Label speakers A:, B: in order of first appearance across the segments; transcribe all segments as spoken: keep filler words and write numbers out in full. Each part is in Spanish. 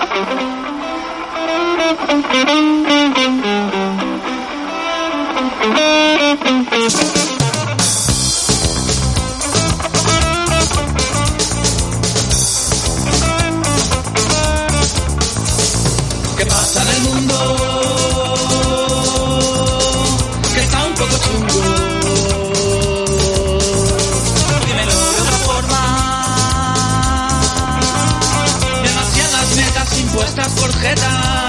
A: ¿Qué pasa en el mundo? Que está un poco chungo. Dímelo de otra forma. Demasiadas metas impuestas por jeta.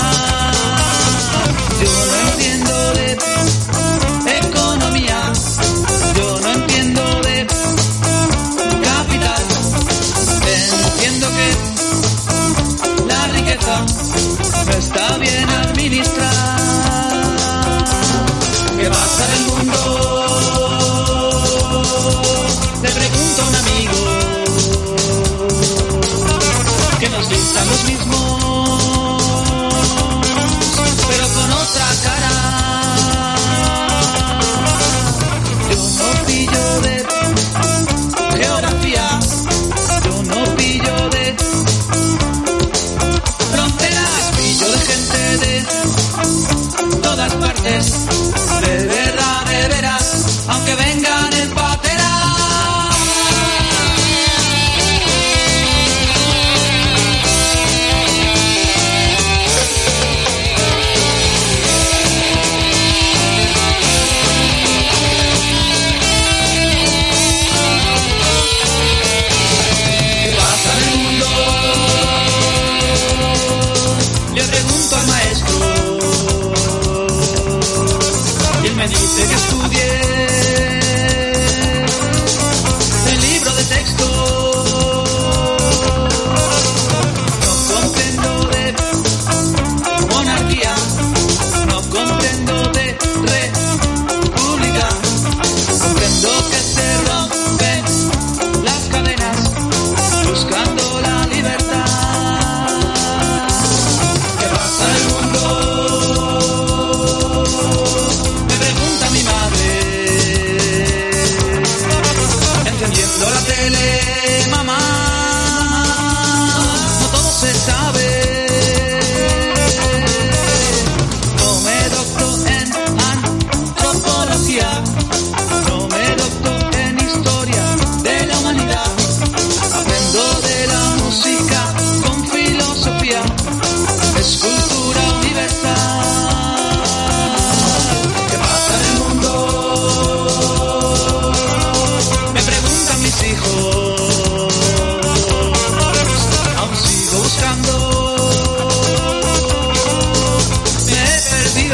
A: Yo no entiendo de economía. Yo no entiendo de capital. Entiendo que la riqueza no está bien administrada. ¿Qué pasa en el mundo? Le pregunto a un amigo que nos dictan los mismos, pero con otra cara. Yo no pillo de geografía, yo no pillo de fronteras, pillo de gente de todas partes, de verdad, de veras, aunque vengan en patera. ¿Qué pasa en el mundo? Le pregunto al maestro y él me dice que estudie el libro de texto. No comprendo de monarquía, no comprendo de república, comprendo que se rompen las cadenas buscando la libertad. ¿Qué pasa en el mundo? Me pregunta mi madre, encendiendo la tele. Mamá, no todo se sabe. No me docto en antropología, no me docto en historia de la humanidad. Aprendo de la música con filosofía, es cultura universal. ¿Qué pasa en el mundo? Me preguntan mis hijos, aún sigo buscando, me he perdido.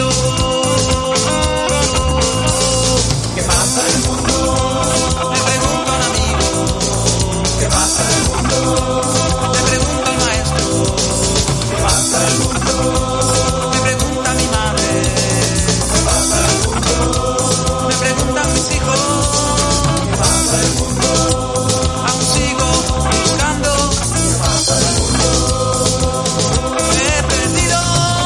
A: ¿Qué pasa en el mundo? Me pregunta un amigo. ¿Qué pasa en el mundo? Me pregunta el maestro. ¿Qué pasa en el mundo? Me pregunta mi madre. ¿Qué pasa en el mundo? Me preguntan mis hijos. ¿Qué pasa en el mundo? Aún sigo buscando. ¿Qué pasa en el mundo? Me he perdido.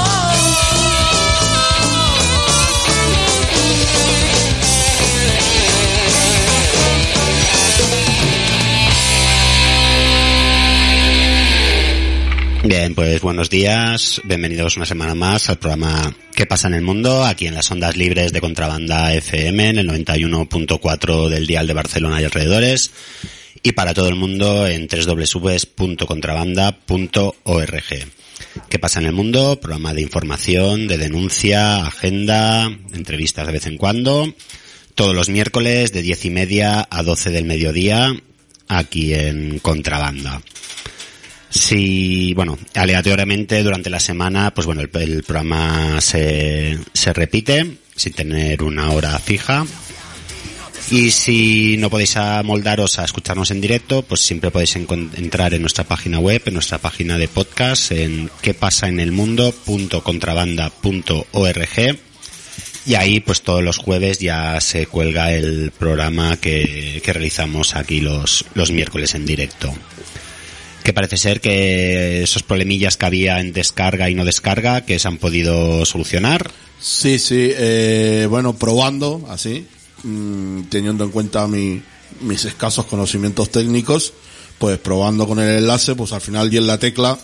B: Bien, pues buenos días, bienvenidos una semana más al programa ¿Qué pasa en el mundo? Aquí en las ondas libres de Contrabanda F M, en el noventa y uno punto cuatro del dial de Barcelona y alrededores, y para todo el mundo en doble u doble u doble u punto contrabanda punto org. ¿Qué pasa en el mundo? Programa de información, de denuncia, agenda, entrevistas de vez en cuando, todos los miércoles de diez y media a doce del mediodía, aquí en Contrabanda. Si, bueno, aleatoriamente durante la semana, pues bueno, el, el programa se, se repite, sin tener una hora fija. Y si no podéis amoldaros a escucharnos en directo, pues siempre podéis entrar en nuestra página web, en nuestra página de podcast, en quepasaenelmundo punto contrabanda punto org. Y ahí, pues todos los jueves ya se cuelga el programa que, que realizamos aquí los, los miércoles en directo. Que parece ser que esos problemillas que había en descarga y no descarga, que se han podido solucionar.
C: Sí, sí, eh, bueno, probando, así, mmm, teniendo en cuenta mi, mis escasos conocimientos técnicos, pues probando con el enlace, pues al final di en la tecla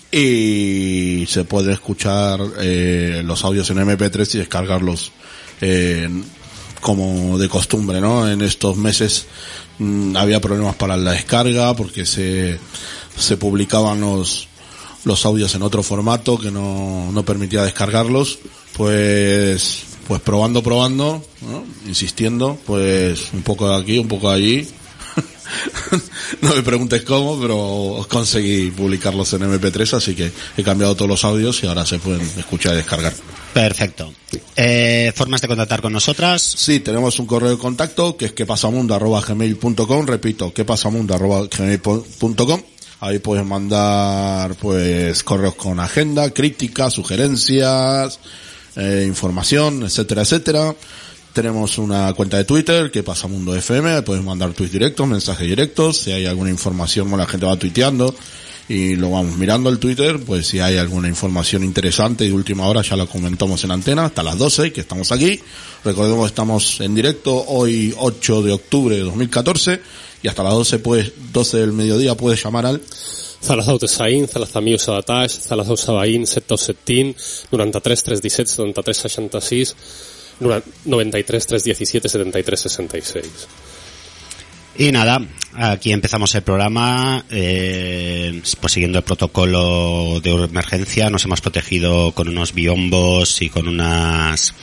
C: y se puede escuchar eh, los audios en eme pe tres y descargarlos eh, como de costumbre, ¿no? En estos meses mmm, había problemas para la descarga porque se se publicaban los los audios en otro formato que no no permitía descargarlos, pues pues probando probando, ¿no? Insistiendo, pues un poco de aquí, un poco de allí. No me preguntes cómo, pero conseguí publicarlos en eme pe tres, así que he cambiado todos los audios y ahora se pueden escuchar y descargar.
B: Perfecto. Eh, ¿Formas de contactar con nosotras?
C: Sí, tenemos un correo de contacto que es quepasamundo arroba gmail punto com, repito, quepasamundo arroba gmail punto com. Ahí puedes mandar pues correos con agenda, críticas, sugerencias, eh, información, etcétera, etcétera. Tenemos una cuenta de Twitter, que pasa Mundo F M, puedes mandar tweets directos, mensajes directos, si hay alguna información, bueno, la gente va tuiteando y lo vamos mirando el Twitter, pues si hay alguna información interesante de última hora ya lo comentamos en antena, hasta las doce, que estamos aquí. Recordemos que estamos en directo hoy ocho de octubre de dos mil catorce y hasta las doce, pues, doce del mediodía puedes llamar al
D: Zalazau Tesain, Zalazamiu Sabataix, Zalazau Sabaín, Setau Settin, noranta-tres tres disset, setanta-tres seixanta-sis, noventa y tres tres diecisiete, setenta y tres sesenta y seis.
B: Y nada, aquí empezamos el programa, eh, pues siguiendo el protocolo de emergencia. Nos hemos protegido con unos biombos y con unas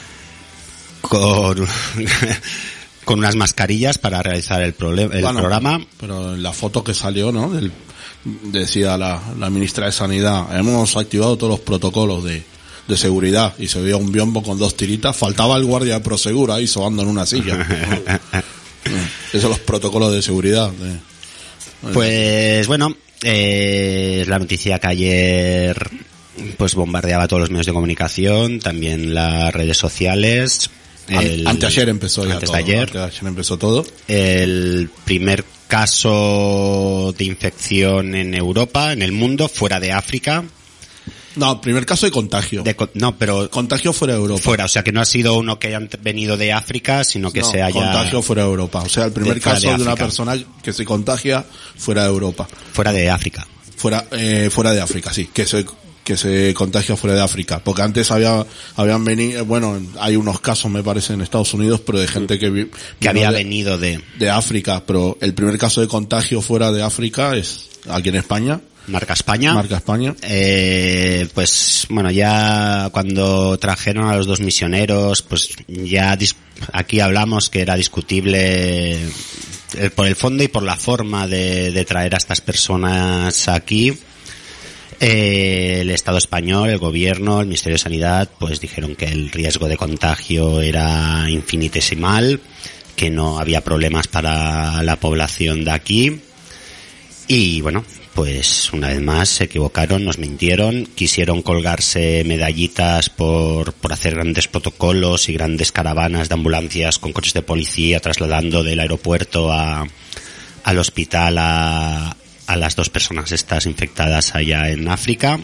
B: con, con unas mascarillas para realizar el, prole- el
C: bueno,
B: programa.
C: Pero en la foto que salió, ¿no? Del, decía la, la ministra de Sanidad, hemos activado todos los protocolos de de seguridad, y se veía un biombo con dos tiritas, faltaba el guardia de Prosegur ahí sobando en una silla. Esos son los protocolos de seguridad. De...
B: Pues bueno, eh, la noticia que ayer pues bombardeaba todos los medios de comunicación, también las redes sociales. El,
C: Anteayer empezó ya
B: antes
C: todo.
B: De ayer,
C: Anteayer empezó todo.
B: El primer caso de infección en Europa, en el mundo, fuera de África.
C: No, primer caso de contagio.
B: De, no, pero...
C: Contagio fuera de Europa.
B: Fuera, o sea que no ha sido uno que haya venido de África, sino que
C: no,
B: se haya...
C: contagio fuera de Europa. O sea, el primer
B: de,
C: caso
B: de,
C: de una persona que se contagia fuera de Europa.
B: Fuera de África.
C: Fuera, eh, fuera de África, sí. Que se, que se contagia fuera de África. Porque antes había, habían venido, bueno, hay unos casos me parece en Estados Unidos, pero de gente que... Vi,
B: que había
C: de,
B: venido de...
C: De África, pero el primer caso de contagio fuera de África es aquí en España.
B: Marca España.
C: Marca España.
B: Eh, pues bueno, ya cuando trajeron a los dos misioneros, pues ya dis- aquí hablamos que era discutible el, por el fondo y por la forma de, de traer a estas personas aquí. Eh, el Estado español, el gobierno, el Ministerio de Sanidad, pues dijeron que el riesgo de contagio era infinitesimal, que no había problemas para la población de aquí. Y bueno, pues una vez más se equivocaron, nos mintieron, quisieron colgarse medallitas por, por hacer grandes protocolos y grandes caravanas de ambulancias con coches de policía trasladando del aeropuerto a, al hospital a, a las dos personas estas infectadas allá en África.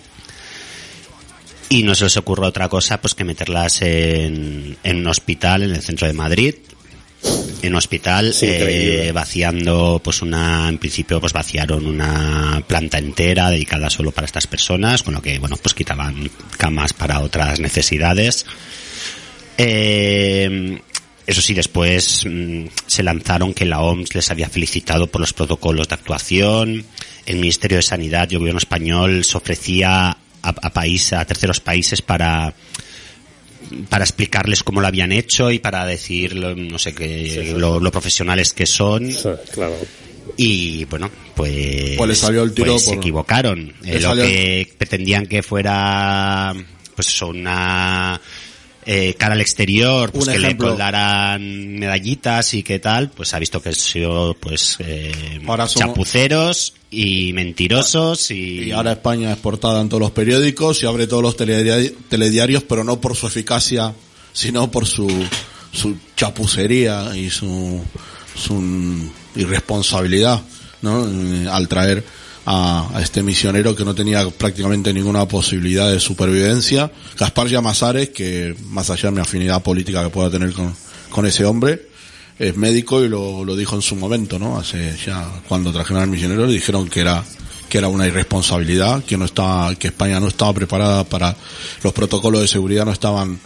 B: Y no se les ocurre otra cosa pues que meterlas en, en un hospital en el centro de Madrid. En un hospital, eh, vaciando, pues una, en principio, pues vaciaron una planta entera dedicada solo para estas personas, con lo que, bueno, pues quitaban camas para otras necesidades. Eh, eso sí, después mmm, se lanzaron que la O M S les había felicitado por los protocolos de actuación. El Ministerio de Sanidad y el Gobierno español se ofrecía a, a país, a terceros países para para explicarles cómo lo habían hecho y para decir, no sé qué, sí, sí. Lo, lo profesionales que son.
D: Sí, claro.
B: Y bueno, pues,
C: pues, le salió el tiro
B: pues
C: por...
B: se equivocaron. Eh, lo
C: salió...
B: que pretendían que fuera, pues eso, una eh, cara al exterior, pues
C: Un
B: que
C: ejemplo.
B: le colgaran medallitas y qué tal, pues ha visto que han sido, pues, eh,
C: somos...
B: chapuceros y mentirosos y...
C: y ahora España es portada en todos los periódicos y abre todos los telediari- telediarios, pero no por su eficacia, sino por su su chapucería y su su irresponsabilidad, ¿no? Al traer a, a este misionero que no tenía prácticamente ninguna posibilidad de supervivencia, Gaspar Llamazares, que más allá de mi afinidad política que pueda tener con con ese hombre, es médico y lo, lo dijo en su momento, ¿no? Hace ya, cuando trajeron al misionero le dijeron que era, que era una irresponsabilidad, que no estaba, que España no estaba preparada para, los protocolos de seguridad no estaban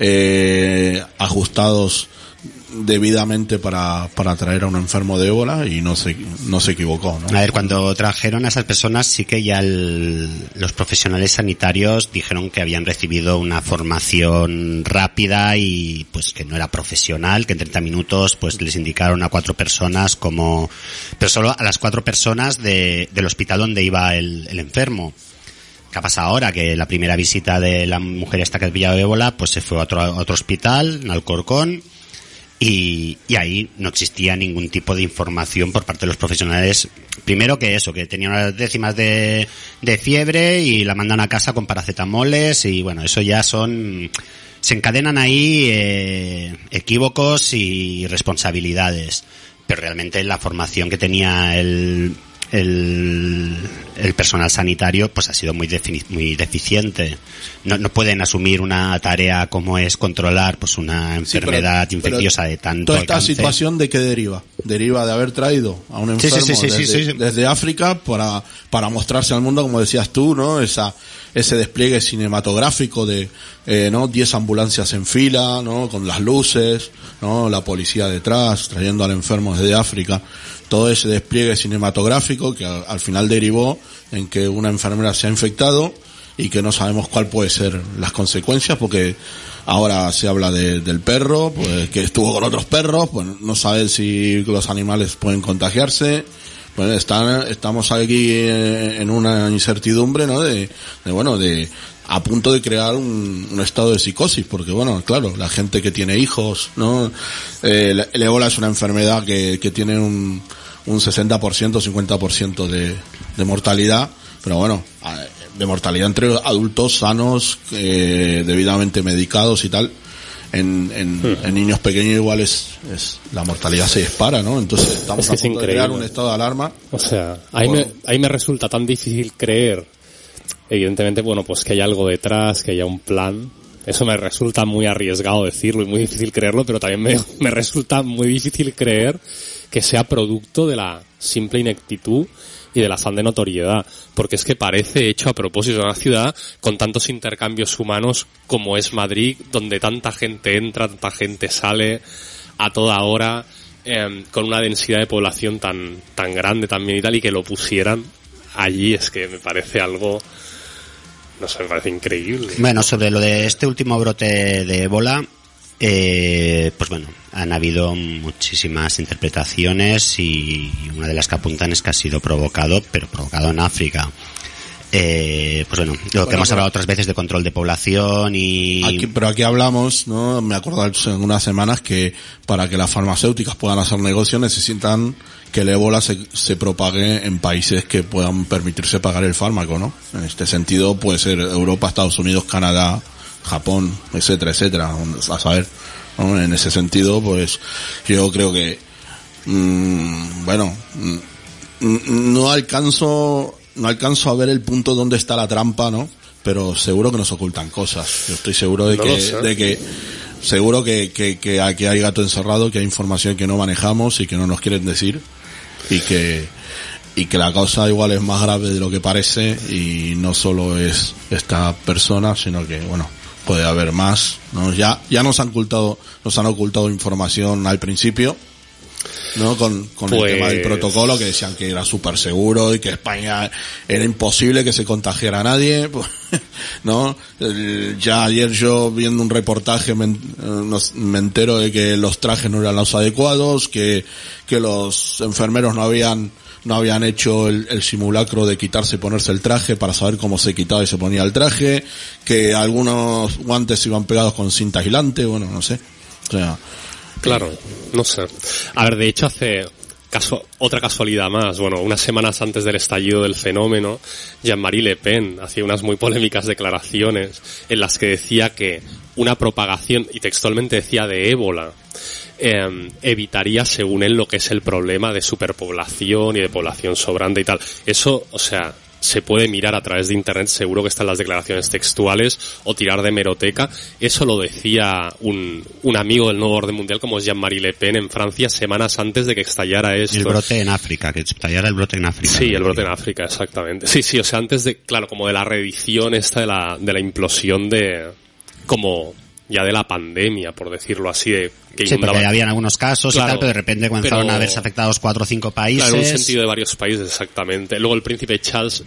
C: eh, ajustados debidamente para, para traer a un enfermo de ébola y no se, no se equivocó, ¿no?
B: A ver, cuando trajeron a esas personas sí que ya el, los profesionales sanitarios dijeron que habían recibido una formación rápida y pues que no era profesional, que en treinta minutos pues les indicaron a cuatro personas como, pero solo a las cuatro personas de, del hospital donde iba el, el enfermo. ¿Qué ha pasado ahora? Que la primera visita de la mujer esta que ha pillado ébola pues se fue a otro, a otro hospital, en Alcorcón. Y, y ahí no existía ningún tipo de información por parte de los profesionales. Primero que eso, que tenía unas décimas de, de fiebre y la mandan a casa con paracetamoles y bueno, eso ya son, se encadenan ahí eh, equívocos y responsabilidades. Pero realmente la formación que tenía el, el, el personal sanitario pues ha sido muy defini- muy deficiente. No, no pueden asumir una tarea como es controlar pues una enfermedad sí, pero,
C: pero
B: infecciosa de tanto
C: toda esta
B: alcance.
C: Situación de qué deriva deriva de haber traído a un enfermo
B: sí, sí, sí,
C: desde,
B: sí, sí.
C: desde África para para mostrarse al mundo, como decías tú, no esa ese despliegue cinematográfico de eh, no diez ambulancias en fila, no con las luces, no la policía detrás trayendo al enfermo desde África. Todo ese despliegue cinematográfico que al, al final derivó en que una enfermera se ha infectado y que no sabemos cuál puede ser las consecuencias, porque ahora se habla de, del perro, pues que estuvo con otros perros, pues no sabe si los animales pueden contagiarse. Pues están, estamos aquí en una incertidumbre, ¿no? De, de bueno, de a punto de crear un, un estado de psicosis, porque bueno, claro, la gente que tiene hijos, ¿no? Eh, el, el ébola es una enfermedad que, que tiene un, un sesenta por ciento, cincuenta por ciento de, de mortalidad, pero bueno, de mortalidad entre adultos sanos, eh, debidamente medicados y tal. En, en, hmm. en niños pequeños igual es, es la mortalidad se dispara, ¿no? Entonces estamos
D: es que
C: a punto de crear un estado de alarma.
D: O sea, ahí me, ahí me resulta tan difícil creer, evidentemente, bueno, pues que haya algo detrás, que haya un plan. Eso me resulta muy arriesgado decirlo y muy difícil creerlo, pero también me, me resulta muy difícil creer que sea producto de la simple ineptitud y del afán de notoriedad, porque es que parece hecho a propósito de una ciudad con tantos intercambios humanos como es Madrid, donde tanta gente entra, tanta gente sale a toda hora, eh, con una densidad de población tan tan grande también y tal, y que lo pusieran allí, es que me parece algo, no sé, me parece increíble.
B: Bueno, sobre lo de este último brote de ébola, eh, pues bueno, han habido muchísimas interpretaciones y una de las que apuntan es que ha sido provocado, pero provocado en África. Eh, pues bueno, lo bueno, que hemos hablado otras veces de control de población y...
C: Aquí, pero aquí hablamos, ¿no? Me acuerdo hace unas semanas que para que las farmacéuticas puedan hacer negocio necesitan que el ébola se, se propague en países que puedan permitirse pagar el fármaco, ¿no? En este sentido puede ser Europa, Estados Unidos, Canadá, Japón, etcétera, etcétera, a saber, ¿no? En ese sentido, pues yo creo que mmm, bueno, mmm, no alcanzo no alcanzo a ver el punto donde está la trampa, ¿no? Pero seguro que nos ocultan cosas. Yo estoy seguro de
D: no
C: que de que seguro que que que aquí hay gato encerrado, que hay información que no manejamos y que no nos quieren decir y que y que la causa igual es más grave de lo que parece y no solo es esta persona, sino que bueno, puede haber más, ¿no? Ya, ya nos han ocultado, nos han ocultado información al principio, ¿no? Con, con pues... el tema del protocolo, que decían que era súper seguro y que España era imposible que se contagiara a nadie, pues, ¿no? Ya ayer yo viendo un reportaje me, nos, me entero de que los trajes no eran los adecuados, que, que los enfermeros no habían no habían hecho el, el simulacro de quitarse y ponerse el traje para saber cómo se quitaba y se ponía el traje, que algunos guantes iban pegados con cinta aislante, bueno, no sé. O sea,
D: claro, no sé. A ver, de hecho hace caso, otra casualidad más, bueno, unas semanas antes del estallido del fenómeno, Jean-Marie Le Pen hacía unas muy polémicas declaraciones en las que decía que una propagación, y textualmente decía de ébola, Eh, evitaría, según él, lo que es el problema de superpoblación y de población sobrante y tal. Eso, o sea, se puede mirar a través de internet, seguro que están las declaraciones textuales, o tirar de hemeroteca. Eso lo decía un, un amigo del nuevo orden mundial como es Jean-Marie Le Pen en Francia semanas antes de que estallara esto.
B: El brote en África, que estallara el brote en África.
D: Sí, el brote en África, exactamente. Sí, sí, o sea, antes de, claro, como de la reedición esta de la, de la implosión de, como, ya de la pandemia, por decirlo así, de que
B: sí,
D: inundaba.
B: porque habían algunos casos
D: Claro,
B: y tal, pero de repente comenzaron
D: pero-
B: a verse afectados cuatro o cinco países.
D: Claro, en un sentido de varios países, exactamente. Luego el príncipe Charles,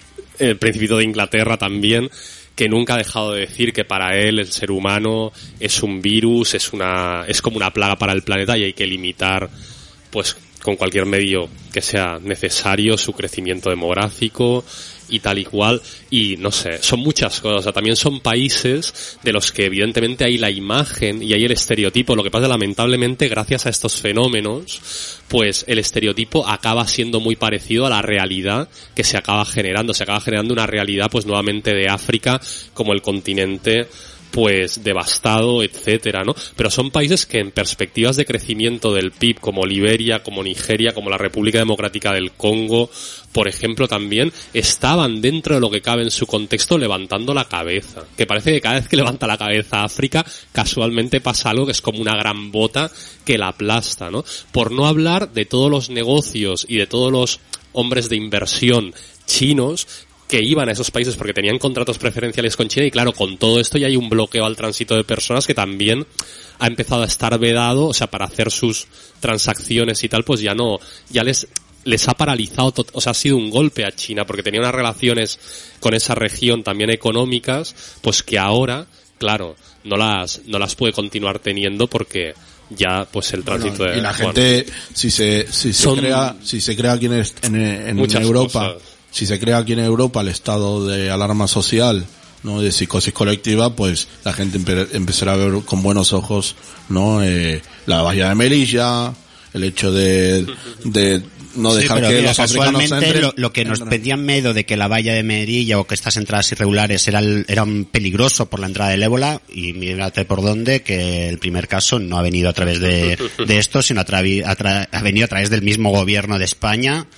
D: el principito de Inglaterra también, que nunca ha dejado de decir que para él el ser humano es un virus, es una, es como una plaga para el planeta y hay que limitar, pues, con cualquier medio que sea necesario su crecimiento demográfico y tal y cual, y no sé, son muchas cosas. O sea, también son países de los que evidentemente hay la imagen y hay el estereotipo. Lo que pasa, lamentablemente, gracias a estos fenómenos, pues el estereotipo acaba siendo muy parecido a la realidad que se acaba generando. Se acaba generando una realidad, pues nuevamente de África como el continente pues devastado, etcétera, ¿no? Pero son países que en perspectivas de crecimiento del P I B, como Liberia, como Nigeria, como la República Democrática del Congo, por ejemplo, también estaban dentro de lo que cabe en su contexto levantando la cabeza. Que parece que cada vez que levanta la cabeza África, casualmente pasa algo que es como una gran bota que la aplasta, ¿no? Por no hablar de todos los negocios y de todos los hombres de inversión chinos que iban a esos países porque tenían contratos preferenciales con China, y claro, con todo esto ya hay un bloqueo al tránsito de personas que también ha empezado a estar vedado, o sea, para hacer sus transacciones y tal, pues ya no, ya les les ha paralizado, tot- o sea, ha sido un golpe a China porque tenía unas relaciones con esa región también económicas, pues que ahora, claro, no las no las puede continuar teniendo porque ya pues el tránsito
C: Bueno,
D: de
C: y la
D: bueno,
C: gente, si se, si se
D: Son-
C: crea, si se crea aquí en, est- en, en
D: Muchas
C: Europa,
D: cosas.
C: si se crea aquí en Europa el estado de alarma social, ¿no? De psicosis colectiva, pues la gente empe- empezará a ver con buenos ojos, ¿no? Eh, la valla de Melilla, el hecho de, de no
B: Sí,
C: dejar
B: pero
C: que
B: mira,
C: los africanos
B: casualmente
C: entren.
B: lo, lo que nos pedían miedo de que la valla de Melilla o que estas entradas irregulares era, el- era un peligroso por la entrada del ébola, y mírate por dónde, que el primer caso no ha venido a través de, de esto, sino a, travi- a tra- ha venido a través del mismo gobierno de España.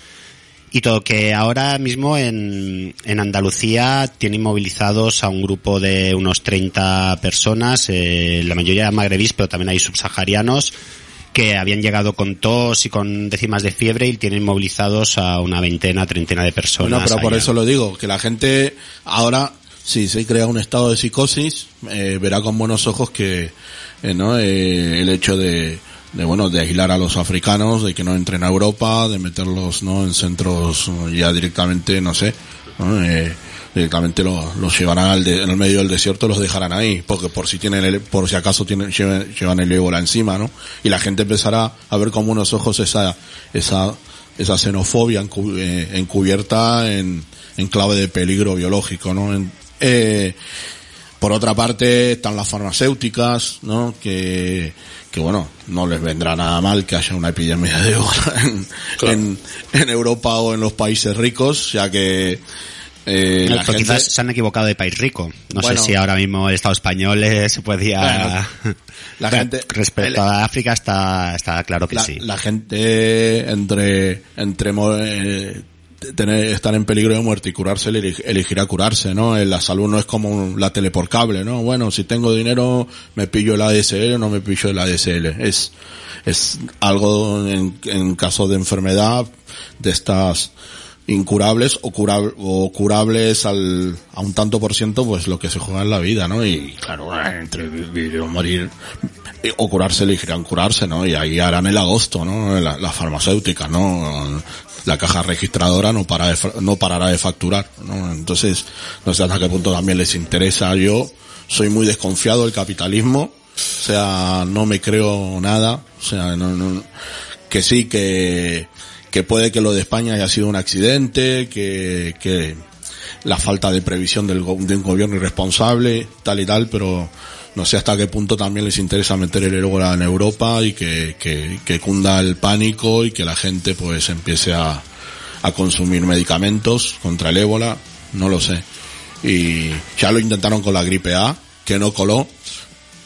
B: Y todo que ahora mismo en, en Andalucía tienen movilizados a un grupo de unos treinta personas, eh, la mayoría magrebíes, pero también hay subsaharianos, que habían llegado con tos y con décimas de fiebre, y tienen movilizados a una veintena, treintena de personas.
C: Bueno, pero por
B: allá.
C: eso lo digo, que la gente ahora, si se crea un estado de psicosis, eh, verá con buenos ojos que, eh, ¿no? Eh, el hecho de, de, bueno, de aislar a los africanos, de que no entren a Europa, de meterlos, ¿no? En centros ya directamente, no sé, ¿no? Eh, directamente los, los llevarán al de, en el medio del desierto, los dejarán ahí, porque por si tienen el, por si acaso tienen, llevan, llevan el ébola encima, ¿no? Y la gente empezará a ver con buenos ojos esa, esa, esa xenofobia encu- eh, encubierta en, en clave de peligro biológico, ¿no? En, eh, por otra parte están las farmacéuticas, ¿no? Que, que bueno, no les vendrá nada mal que haya una epidemia de ébola en,
D: Claro.
C: en, en Europa o en los países ricos, ya que eh,
B: No,
C: la
B: pero
C: gente...
B: quizás se han equivocado de país rico. No
C: Bueno.
B: sé si ahora mismo el Estado español eh, se podía...
C: Bueno, la
B: Bueno,
C: gente-
B: respecto
C: el-
B: a África está, está claro que
C: la,
B: sí.
C: la gente entre entre mo- eh, tener estar en peligro de muerte y curarse eleg- elegirá curarse, ¿no? Eh, La salud no es como un- la tele por cable, ¿no? Bueno, si tengo dinero me pillo el A D S L o no me pillo el A D S L. Es es algo en, en caso de enfermedad de estas incurables o, curab- o curables al, a un tanto por ciento, pues lo que se juega en la vida, ¿no? Y claro, entre vivir o morir, eh, o curarse elegirán curarse, ¿no? Y ahí harán el agosto, ¿no? La, la farmacéutica, ¿no? La caja registradora no para de, fa- no parará de facturar, ¿no? Entonces, no sé hasta qué punto también les interesa. Yo soy muy desconfiado del capitalismo, o sea, no me creo nada, o sea, no, no, que sí, que, que puede que lo de España haya sido un accidente, que, que la falta de previsión del, go- de un gobierno irresponsable, tal y tal, pero no sé hasta qué punto también les interesa meter el ébola en Europa y que, que, que cunda el pánico y que la gente pues empiece a, a consumir medicamentos contra el ébola, no lo sé. Y ya lo intentaron con la gripe A, que no coló,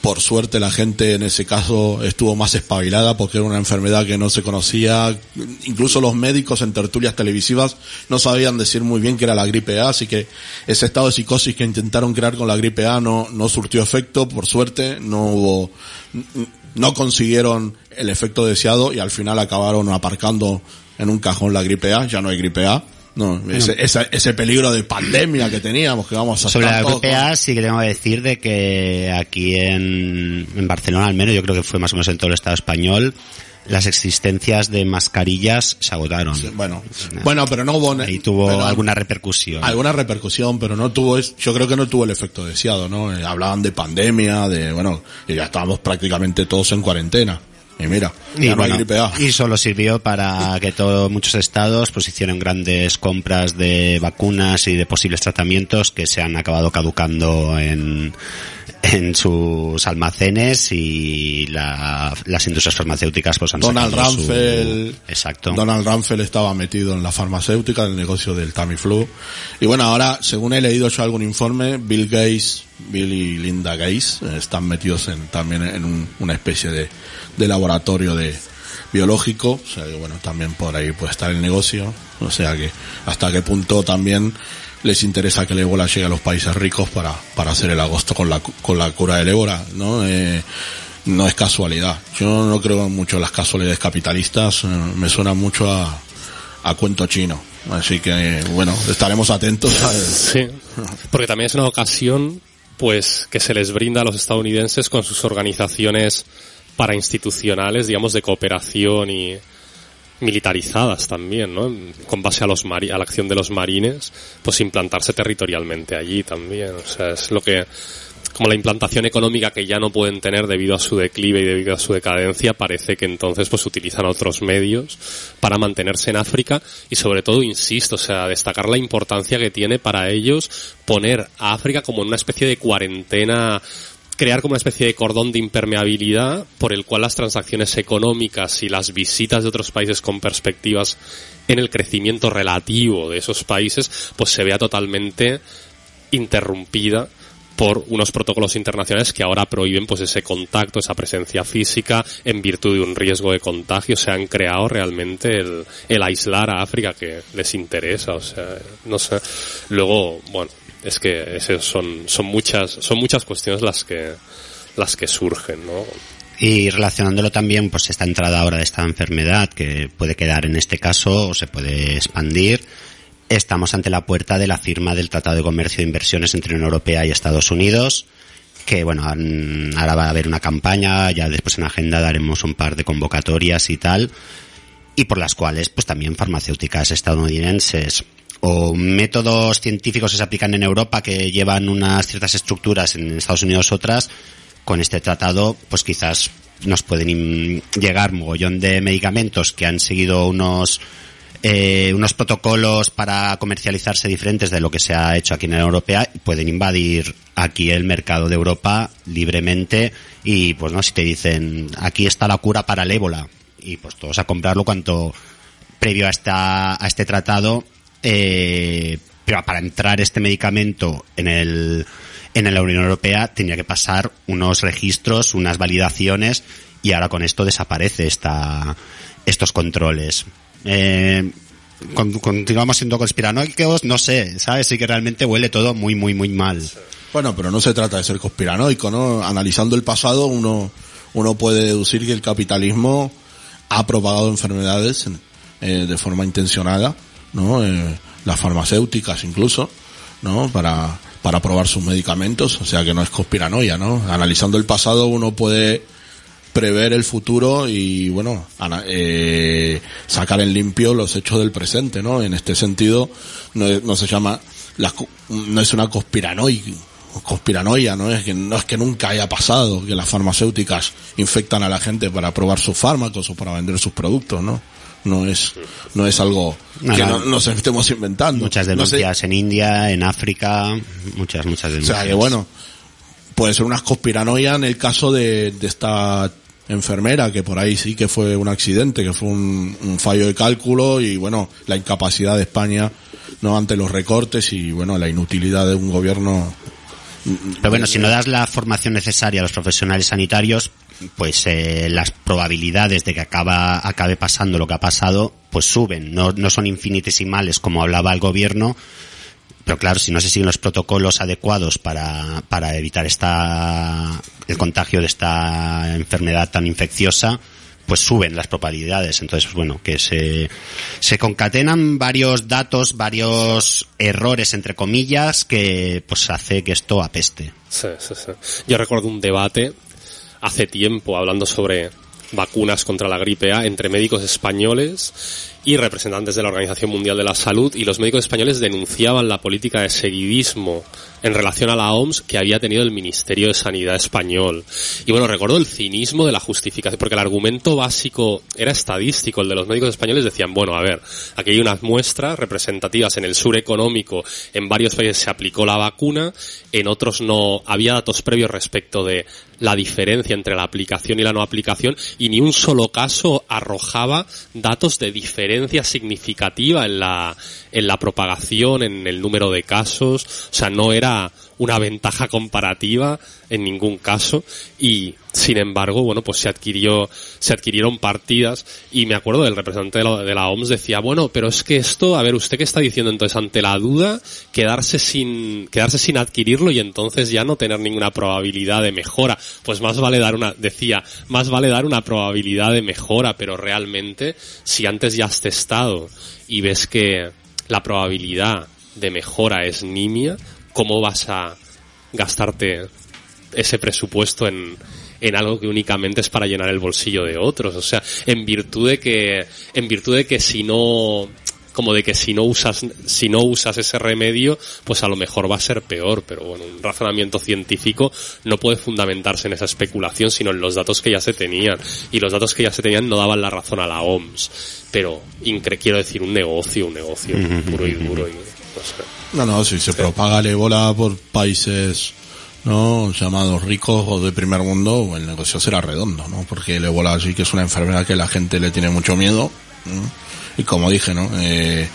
C: Por suerte la gente en ese caso estuvo más espabilada porque era una enfermedad que no se conocía. Incluso los médicos en tertulias televisivas no sabían decir muy bien que era la gripe A, así que ese estado de psicosis que intentaron crear con la gripe A no, no surtió efecto, por suerte. No hubo, no consiguieron el efecto deseado y al final acabaron aparcando en un cajón la gripe A. Ya no hay gripe A. No, ese, ese, ese peligro de pandemia que teníamos, que vamos a
B: sobre la
C: estar todos
B: gripe A
C: con-
B: sí que tengo que decir de que aquí en, en Barcelona, al menos, yo creo que fue más o menos en todo el Estado español, las existencias de mascarillas se agotaron.
C: Sí, bueno, bueno, pero no hubo
B: Ahí tuvo
C: pero-
B: alguna repercusión.
C: alguna repercusión, pero no tuvo, es- yo creo que no tuvo el efecto deseado, ¿no? Eh, hablaban de pandemia, de, bueno, y ya estábamos prácticamente todos en cuarentena. Y mira,
B: Y,
C: ya no
B: bueno,
C: hay gripe A.
B: y solo sirvió para que todo, muchos estados pues hicieron grandes compras de vacunas y de posibles tratamientos que se han acabado caducando en, en sus almacenes, y la, las industrias farmacéuticas pues han
C: Donald
B: sacado su-
C: Rumsfeld,
B: Exacto.
C: Donald Rumsfeld estaba metido en la farmacéutica, en el negocio del Tamiflu. Y bueno, ahora, según he leído yo algún informe, Bill Gates, Bill y Linda Gates, eh, están metidos en, también en un- una especie de, de laboratorio de biológico. O sea que bueno, también por ahí puede estar el negocio. O sea que hasta qué punto también les interesa que el ébola llegue a los países ricos para, para hacer el agosto con la, cu- con la cura del ébola, ¿no? Eh, no es casualidad. Yo no creo mucho en las casualidades capitalistas, eh, me suena mucho a, a cuento chino. Así que, bueno, estaremos atentos a...
D: Sí, porque también es una ocasión pues que se les brinda a los estadounidenses con sus organizaciones parainstitucionales, digamos, de cooperación y militarizadas también, ¿no? Con base a los mari- a la acción de los marines, pues implantarse territorialmente allí también. O sea, es lo que, como la implantación económica que ya no pueden tener debido a su declive y debido a su decadencia, parece que entonces pues utilizan otros medios para mantenerse en África y sobre todo, insisto, o sea, destacar la importancia que tiene para ellos poner a África como en una especie de cuarentena, crear como una especie de cordón de impermeabilidad por el cual las transacciones económicas y las visitas de otros países con perspectivas en el crecimiento relativo de esos países pues se vea totalmente interrumpida por unos protocolos internacionales que ahora prohíben pues ese contacto, esa presencia física en virtud de un riesgo de contagio. Se han creado realmente el, el aislar a África que les interesa, o sea, no sé. Luego, bueno, es que esos son son muchas son muchas cuestiones las que las que surgen, ¿no?
B: Y relacionándolo también, pues esta entrada ahora de esta enfermedad que puede quedar en este caso o se puede expandir. Estamos ante la puerta de la firma del Tratado de Comercio e Inversiones entre Unión Europea y Estados Unidos, que bueno, han- ahora va a haber una campaña, ya después en agenda daremos un par de convocatorias y tal, y por las cuales pues también farmacéuticas estadounidenses o métodos científicos que se aplican en Europa que llevan unas ciertas estructuras, en Estados Unidos otras, con este tratado pues quizás nos pueden im- llegar mogollón de medicamentos que han seguido unos eh, unos protocolos para comercializarse diferentes de lo que se ha hecho aquí en la Unión Europea, y pueden invadir aquí el mercado de Europa libremente. Y pues no, si te dicen aquí está la cura para el ébola, y pues todos a comprarlo cuanto previo a esta a este tratado, eh, pero para entrar este medicamento en el en la Unión Europea tenía que pasar unos registros, unas validaciones, y ahora con esto desaparece esta estos controles. Eh, con- continuamos siendo conspiranoicos, no sé, ¿sabes? Sí que realmente huele todo muy, muy, muy mal.
C: Bueno, pero no se trata de ser conspiranoico, ¿no? Analizando el pasado, uno, uno puede deducir que el capitalismo ha propagado enfermedades eh, de forma intencionada, ¿no? Eh, las farmacéuticas incluso, ¿no? Para, para probar sus medicamentos, o sea que no es conspiranoia, ¿no? Analizando el pasado uno puede prever el futuro y, bueno, ana- eh, sacar en limpio los hechos del presente, ¿no? En este sentido, no, es- no se llama, las co- no es una conspiranoia, conspiranoia, ¿no? Es que, no es que nunca haya pasado que las farmacéuticas infectan a la gente para probar sus fármacos o para vender sus productos, ¿no? No es, no es algo
B: No,
C: que
B: no.
C: no, nos estemos inventando.
B: Muchas
C: No sé,
B: denuncias en India, en África, muchas, muchas
C: o
B: denuncias.
C: sea que bueno, puede ser una conspiranoia en el caso de, de esta enfermera, que por ahí sí que fue un accidente, que fue un, un fallo de cálculo y bueno, la incapacidad de España, no, ante los recortes y bueno, la inutilidad de un gobierno
B: Pero bueno, si no das la formación necesaria a los profesionales sanitarios, pues eh, las probabilidades de que acaba, acabe pasando lo que ha pasado, pues suben. No, no son infinitesimales como hablaba el gobierno, pero claro, si no se siguen los protocolos adecuados para, para evitar esta, el contagio de esta enfermedad tan infecciosa, pues suben las probabilidades. Entonces, pues bueno, que se, se concatenan varios datos, varios errores, entre comillas, que pues hace que esto apeste.
D: Sí, sí, sí. Yo recuerdo un debate hace tiempo hablando sobre vacunas contra la gripe A entre médicos españoles y representantes de la Organización Mundial de la Salud, y los médicos españoles denunciaban la política de seguidismo en relación a la O M S que había tenido el Ministerio de Sanidad español. Y bueno, recuerdo el cinismo de la justificación, porque el argumento básico era estadístico. El de los médicos españoles decían, bueno, a ver, aquí hay unas muestras representativas en el sur económico, en varios países se aplicó la vacuna, en otros no, había datos previos respecto de la diferencia entre la aplicación y la no aplicación, y ni un solo caso arrojaba datos de diferencia significativa en la en la propagación, en el número de casos. O sea, no era una ventaja comparativa en ningún caso, y sin embargo, bueno, pues se adquirió se adquirieron partidas, y me acuerdo del representante de la, de la O M S decía, bueno, pero es que esto, a ver, ¿usted qué está diciendo entonces? Ante la duda, quedarse sin quedarse sin adquirirlo y entonces ya no tener ninguna probabilidad de mejora. Pues más vale dar una, decía, más vale dar una probabilidad de mejora, pero realmente, si antes ya has testado y ves que la probabilidad de mejora es nimia, ¿cómo vas a gastarte ese presupuesto en, en algo que únicamente es para llenar el bolsillo de otros? O sea, en virtud de que, en virtud de que si no, como de que si no usas, si no usas ese remedio, pues a lo mejor va a ser peor. Pero bueno, un razonamiento científico no puede fundamentarse en esa especulación, sino en los datos que ya se tenían. Y los datos que ya se tenían no daban la razón a la O M S. Pero, incre- quiero decir, un negocio, un negocio puro y duro. Y, no sé.
C: No, no, si se sí. propaga el ébola por países, ¿no?, llamados ricos o de primer mundo, el negocio será redondo, ¿no? Porque el ébola sí que es una enfermedad que la gente le tiene mucho miedo, ¿no? Y como dije, ¿no?, eh,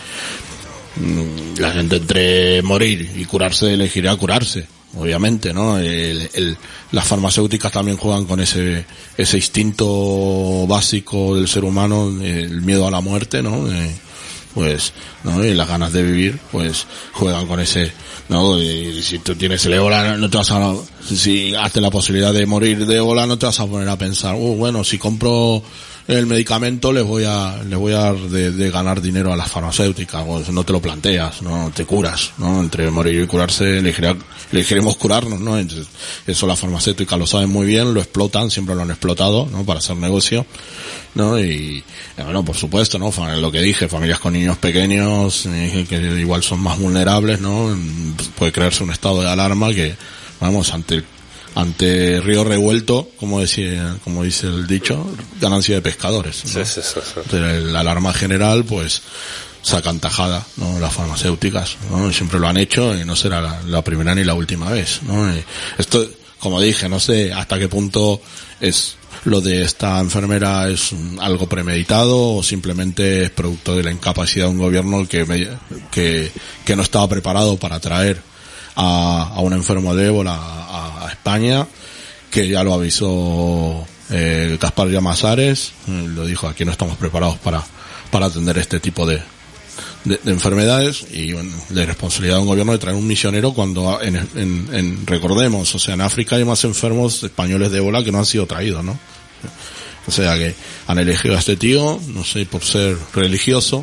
C: la gente entre morir y curarse elegirá curarse, obviamente, ¿no? El, el, las farmacéuticas también juegan con ese ese instinto básico del ser humano, el miedo a la muerte, ¿no? Eh, pues, ¿no? Y las ganas de vivir, pues juegan con ese, ¿no? Y si tú tienes el ébola, no te vas a, si hazte la posibilidad de morir de ébola, no te vas a poner a pensar, uh, bueno, si compro el medicamento les voy a, les voy a dar de, de ganar dinero a las farmacéuticas. Pues no te lo planteas, no te curas, ¿no? Entre morir y curarse, elegirá, elegiremos curarnos, ¿no? Entonces, eso las farmacéuticas lo saben muy bien, lo explotan, siempre lo han explotado, ¿no? Para hacer negocio, ¿no? Y, bueno, por supuesto, ¿no? Lo que dije, familias con niños pequeños, eh, que igual son más vulnerables, ¿no? Puede crearse un estado de alarma que, vamos, ante el ante río revuelto, como decía, como dice el dicho, ganancia de pescadores, ¿no? Sí, sí, sí, sí. Entonces, la alarma general, pues, sacan tajada, ¿no? Las farmacéuticas, ¿no? Siempre lo han hecho y no será la, la primera ni la última vez, ¿no? Y esto, como dije, no sé hasta qué punto es lo de esta enfermera es algo premeditado o simplemente es producto de la incapacidad de un gobierno que que que no estaba preparado para traer a, a un enfermo de ébola a, a España, que ya lo avisó eh, Gaspar Llamazares, eh, lo dijo, aquí no estamos preparados para para atender este tipo de de, de enfermedades, y bueno, de responsabilidad de un gobierno de traer un misionero cuando en, en, en recordemos, o sea, en África hay más enfermos españoles de ébola que no han sido traídos, ¿no? O sea que han elegido a este tío, no sé, por ser religioso,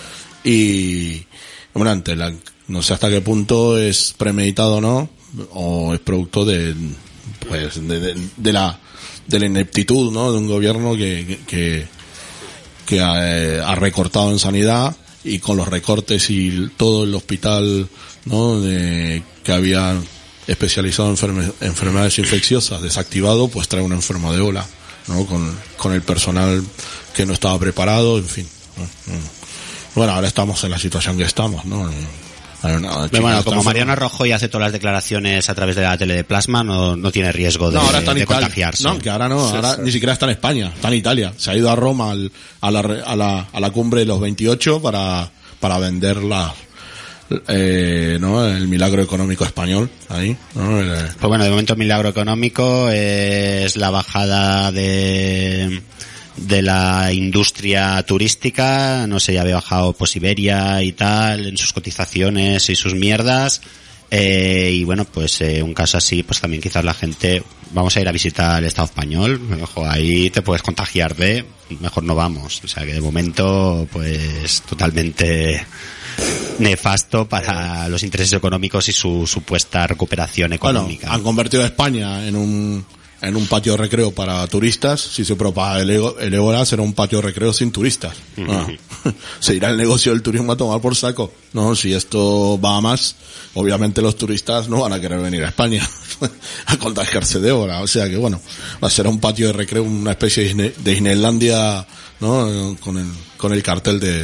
C: y bueno, ante la, no sé hasta qué punto es premeditado o no, o es producto de, pues, de, de, de la, de la ineptitud, ¿no? De un gobierno que, que, que ha, ha recortado en sanidad, y con los recortes y todo el hospital, ¿no?, de, que había especializado en enferme, enfermedades infecciosas desactivado, pues trae un enfermo de ébola, ¿no? Con, con el personal que no estaba preparado, en fin, ¿no? Bueno, ahora estamos en la situación que estamos, ¿no?
B: Una, Pero bueno, como Mariano Rajoy hace todas las declaraciones a través de la tele de plasma, no, no tiene riesgo de,
C: no, ahora está
B: de
C: en
B: contagiarse.
C: No, que ahora no, sí, ahora sí. Ni siquiera está en España, está en Italia. Se ha ido a Roma al, a, la, a, la, a la cumbre de los veintiocho para, para vender la, eh, ¿no? El milagro económico español, ahí, ¿no? El,
B: Pues bueno, de momento el milagro económico es la bajada de de la industria turística, no sé, ya había bajado pues Iberia y tal en sus cotizaciones y sus mierdas, eh, y bueno, pues eh, un caso así, pues también quizás la gente, vamos a ir a visitar el Estado español, ojo, ahí te puedes contagiar de, mejor no vamos, o sea que de momento pues totalmente nefasto para los intereses económicos y su supuesta recuperación económica.
C: Bueno, han convertido a España en un en un patio de recreo para turistas. Si se propaga el, ego, el ébola, será un patio de recreo sin turistas. Uh-huh. No. Se irá el negocio del turismo a tomar por saco. No, si esto va a más, obviamente los turistas no van a querer venir a España a contagiarse de ébola. O sea que bueno, va a ser un patio de recreo, una especie de, Disney, de Disneylandia, ¿no? Con el, con el cartel de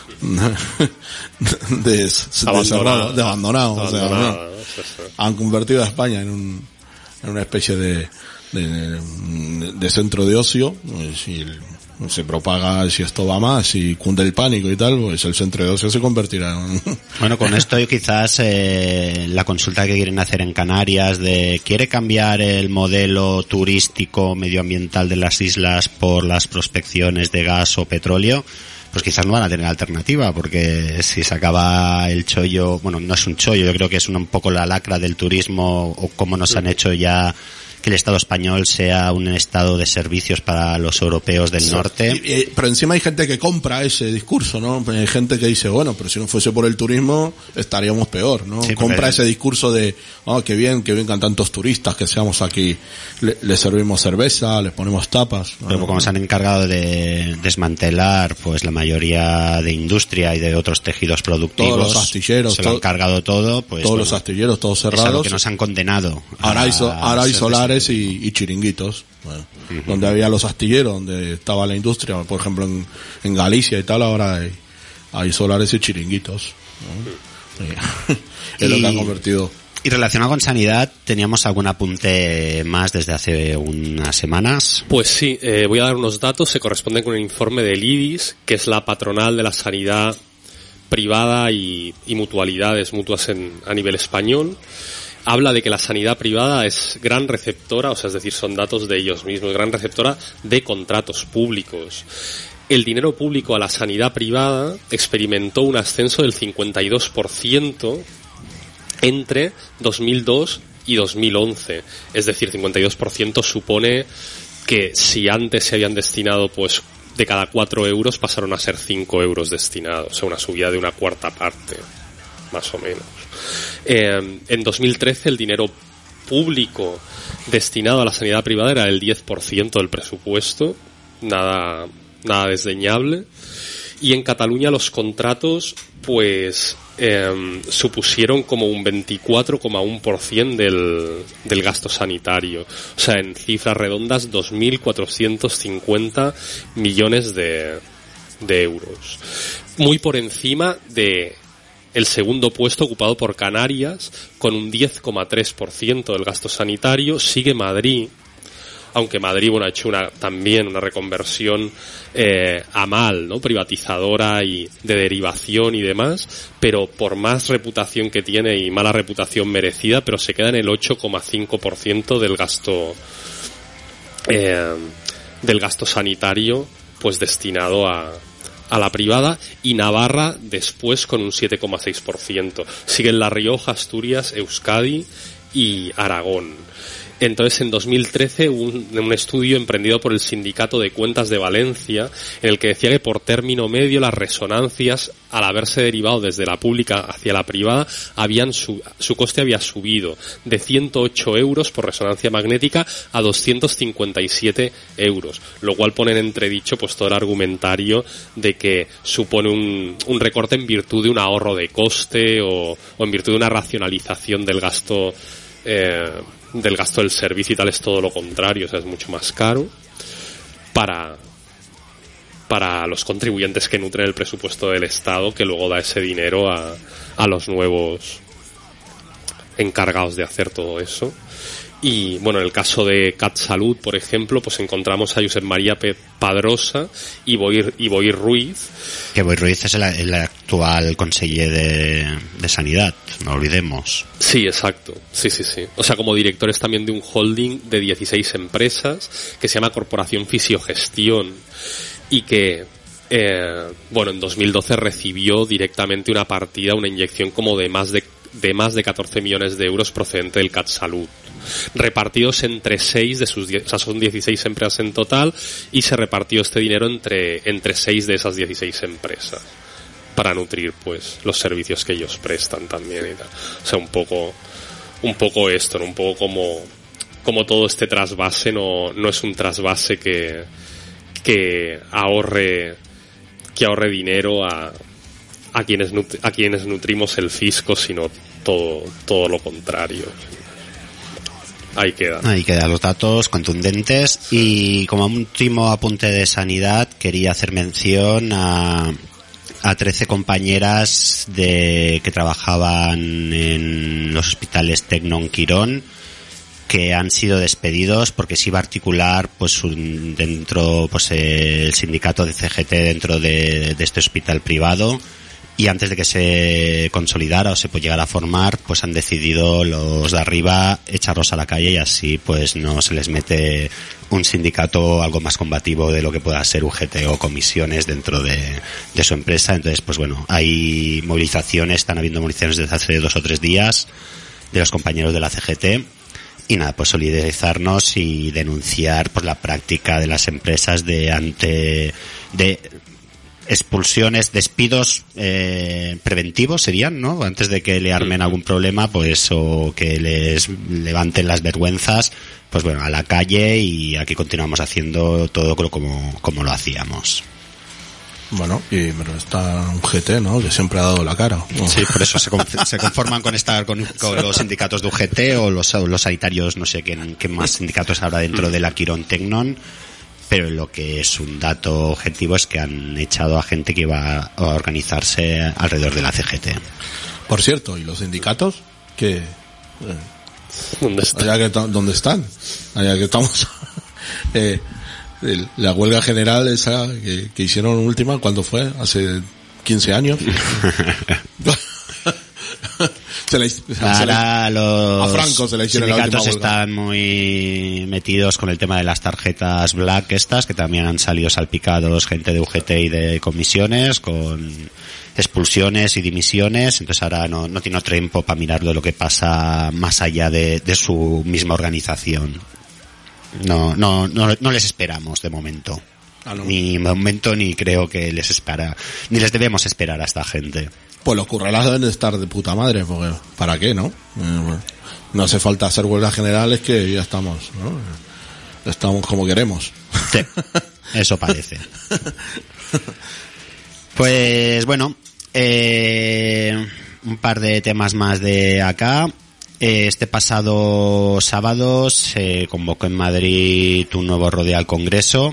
C: de, de, cerrado, de abandonado. O sea, ¿no? Han convertido a España en un, en una especie de De, de centro de ocio. Si se propaga, si esto va más, si cunde el pánico y tal, pues el centro de ocio se convertirá en...
B: Bueno, con esto quizás eh, la consulta que quieren hacer en Canarias de ¿quiere cambiar el modelo turístico medioambiental de las islas por las prospecciones de gas o petróleo? Pues quizás no van a tener alternativa, porque si se acaba el chollo, bueno, no es un chollo, yo creo que es un, un poco la lacra del turismo, o cómo nos han hecho ya que el Estado español sea un estado de servicios para los europeos del sí. norte.
C: Y, y, pero encima hay gente que compra ese discurso, ¿no? Hay gente que dice, bueno, pero si no fuese por el turismo estaríamos peor, ¿no? Sí, compra ese discurso de, oh, qué bien, que vengan tantos turistas, que seamos aquí, le, les servimos cerveza, les ponemos tapas. ¿no?
B: Pero como se han encargado de desmantelar, pues la mayoría de industria y de otros tejidos productivos,
C: todos los astilleros,
B: se lo han cargado todo, pues
C: todos
B: bueno,
C: los astilleros, todos cerrados.
B: Es a lo que nos han condenado.
C: Ahora hay, so, ahora hay solares y, y chiringuitos, bueno, uh-huh. donde había los astilleros, donde estaba la industria, por ejemplo en, en Galicia y tal, ahora hay, hay solares y chiringuitos, ¿no? Sí. Es y, lo que han convertido.
B: Y relacionado con sanidad, ¿teníamos algún apunte más desde hace unas semanas?
D: Pues sí, eh, voy a dar unos datos, se corresponden con un informe del I D I S, que es la patronal de la sanidad privada y, y mutualidades mutuas en, a nivel español. Habla de que la sanidad privada es gran receptora, o sea, es decir, son datos de ellos mismos, gran receptora de contratos públicos. El dinero público a la sanidad privada experimentó un ascenso del cincuenta y dos por ciento entre dos mil dos y dos mil once. Es decir, cincuenta y dos por ciento supone que si antes se habían destinado, pues, de cada cuatro euros pasaron a ser cinco euros destinados, o sea, una subida de una cuarta parte, más o menos. Eh, en dos mil trece el dinero público destinado a la sanidad privada era el diez por ciento del presupuesto, nada, nada desdeñable. Y en Cataluña los contratos, pues, eh, supusieron como un veinticuatro coma uno por ciento del, del gasto sanitario. O sea, en cifras redondas, dos mil cuatrocientos cincuenta millones de, de euros. Muy por encima de el segundo puesto ocupado por Canarias, con un diez coma tres por ciento del gasto sanitario. Sigue Madrid, aunque Madrid, bueno, ha hecho una, también una reconversión eh, a mal, ¿no? Privatizadora y de derivación y demás, pero por más reputación que tiene y mala reputación merecida, pero se queda en el ocho coma cinco por ciento del gasto eh, del gasto sanitario, pues destinado a a la privada, y Navarra después con un siete coma seis por ciento. Siguen La Rioja, Asturias, Euskadi y Aragón. Entonces, en dos mil trece, un, un estudio emprendido por el Sindicato de Cuentas de Valencia, en el que decía que por término medio las resonancias, al haberse derivado desde la pública hacia la privada, habían su, su coste había subido de ciento ocho euros por resonancia magnética a doscientos cincuenta y siete euros, lo cual pone en entredicho pues todo el argumentario de que supone un, un recorte en virtud de un ahorro de coste o, o en virtud de una racionalización del gasto eh, del gasto del servicio, y tal. Es todo lo contrario, o sea, es mucho más caro para para los contribuyentes que nutren el presupuesto del Estado, que luego da ese dinero a, a los nuevos encargados de hacer todo eso. Y bueno, en el caso de CatSalut, por ejemplo, pues encontramos a Josep María P. Padrosa y Boi, y Boi Ruiz.
B: Que Boi Ruiz es el, el actual conseller de, de Sanidad, no olvidemos.
D: Sí, exacto. Sí, sí, sí. O sea, como directores también de un holding de dieciséis empresas que se llama Corporación Fisiogestión y que, eh, bueno, en dos mil doce recibió directamente una partida, una inyección como de más de de más de catorce millones de euros procedente del CatSalut, repartidos entre seis de sus diez, o sea, son dieciséis empresas en total, y se repartió este dinero entre entre seis de esas dieciséis empresas para nutrir pues los servicios que ellos prestan también y tal. O sea, un poco un poco esto, ¿no? Un poco como como todo este trasvase no no es un trasvase que que ahorre que ahorre dinero a a quienes nut- a quienes nutrimos el fisco, sino todo todo lo contrario. Ahí queda.
B: Ahí quedan los datos contundentes. Y como último apunte de sanidad, quería hacer mención a a trece compañeras de que trabajaban en los hospitales Tecnon Quirón, que han sido despedidos porque se iba a articular pues un, dentro pues el sindicato de C G T dentro de, de este hospital privado. Y antes de que se consolidara o se pues llegara a formar, pues han decidido los de arriba echarlos a la calle y así pues no se les mete un sindicato algo más combativo de lo que pueda ser U G T o comisiones dentro de, de su empresa. Entonces pues bueno, hay movilizaciones, están habiendo movilizaciones desde hace dos o tres días de los compañeros de la C G T. Y nada, pues solidarizarnos y denunciar pues la práctica de las empresas de ante de expulsiones, despidos eh, preventivos serían, ¿no? Antes de que le armen algún problema, pues, o que les levanten las vergüenzas, pues bueno, a la calle, y aquí continuamos haciendo todo como, como lo hacíamos.
C: Bueno, y pero está un G T, ¿no? Que siempre ha dado la cara.
B: Sí, por eso se, conf- se conforman con estar con, con los sindicatos de U G T o los, los sanitarios, no sé qué, qué más sindicatos habrá dentro de la Quirón Tecnon. Pero lo que es un dato objetivo es que han echado a gente que iba a organizarse alrededor de la C G T.
C: Por cierto, ¿y los sindicatos? ¿Qué?
D: ¿Dónde está?
C: Allá que ta- ¿Dónde están? Allá que estamos. eh, el- la huelga general esa que, que hicieron última, ¿cuándo fue? Hace quince años. se la, se
B: Ahora
C: la,
B: los
C: a Franco se le hicieron la última
B: sindicatos
C: huelga.
B: están muy metidos con el tema de las tarjetas black estas, que también han salido salpicados gente de U G T y de comisiones con expulsiones y dimisiones. Entonces ahora no, no tiene tiempo para mirar lo que pasa más allá de, de su misma organización. No, no, no, no les esperamos de momento.
C: Ah, no.
B: Ni de momento ni creo que les espera, ni les debemos esperar a esta gente.
C: Pues los curralados deben de estar de puta madre, porque ¿para qué, no? Eh, bueno, no hace falta hacer huelgas generales, que ya estamos, ¿no? Estamos como queremos.
B: Sí, eso parece. Pues bueno, eh, un par de temas más de acá. Este pasado sábado se convocó en Madrid un nuevo rodeo al Congreso.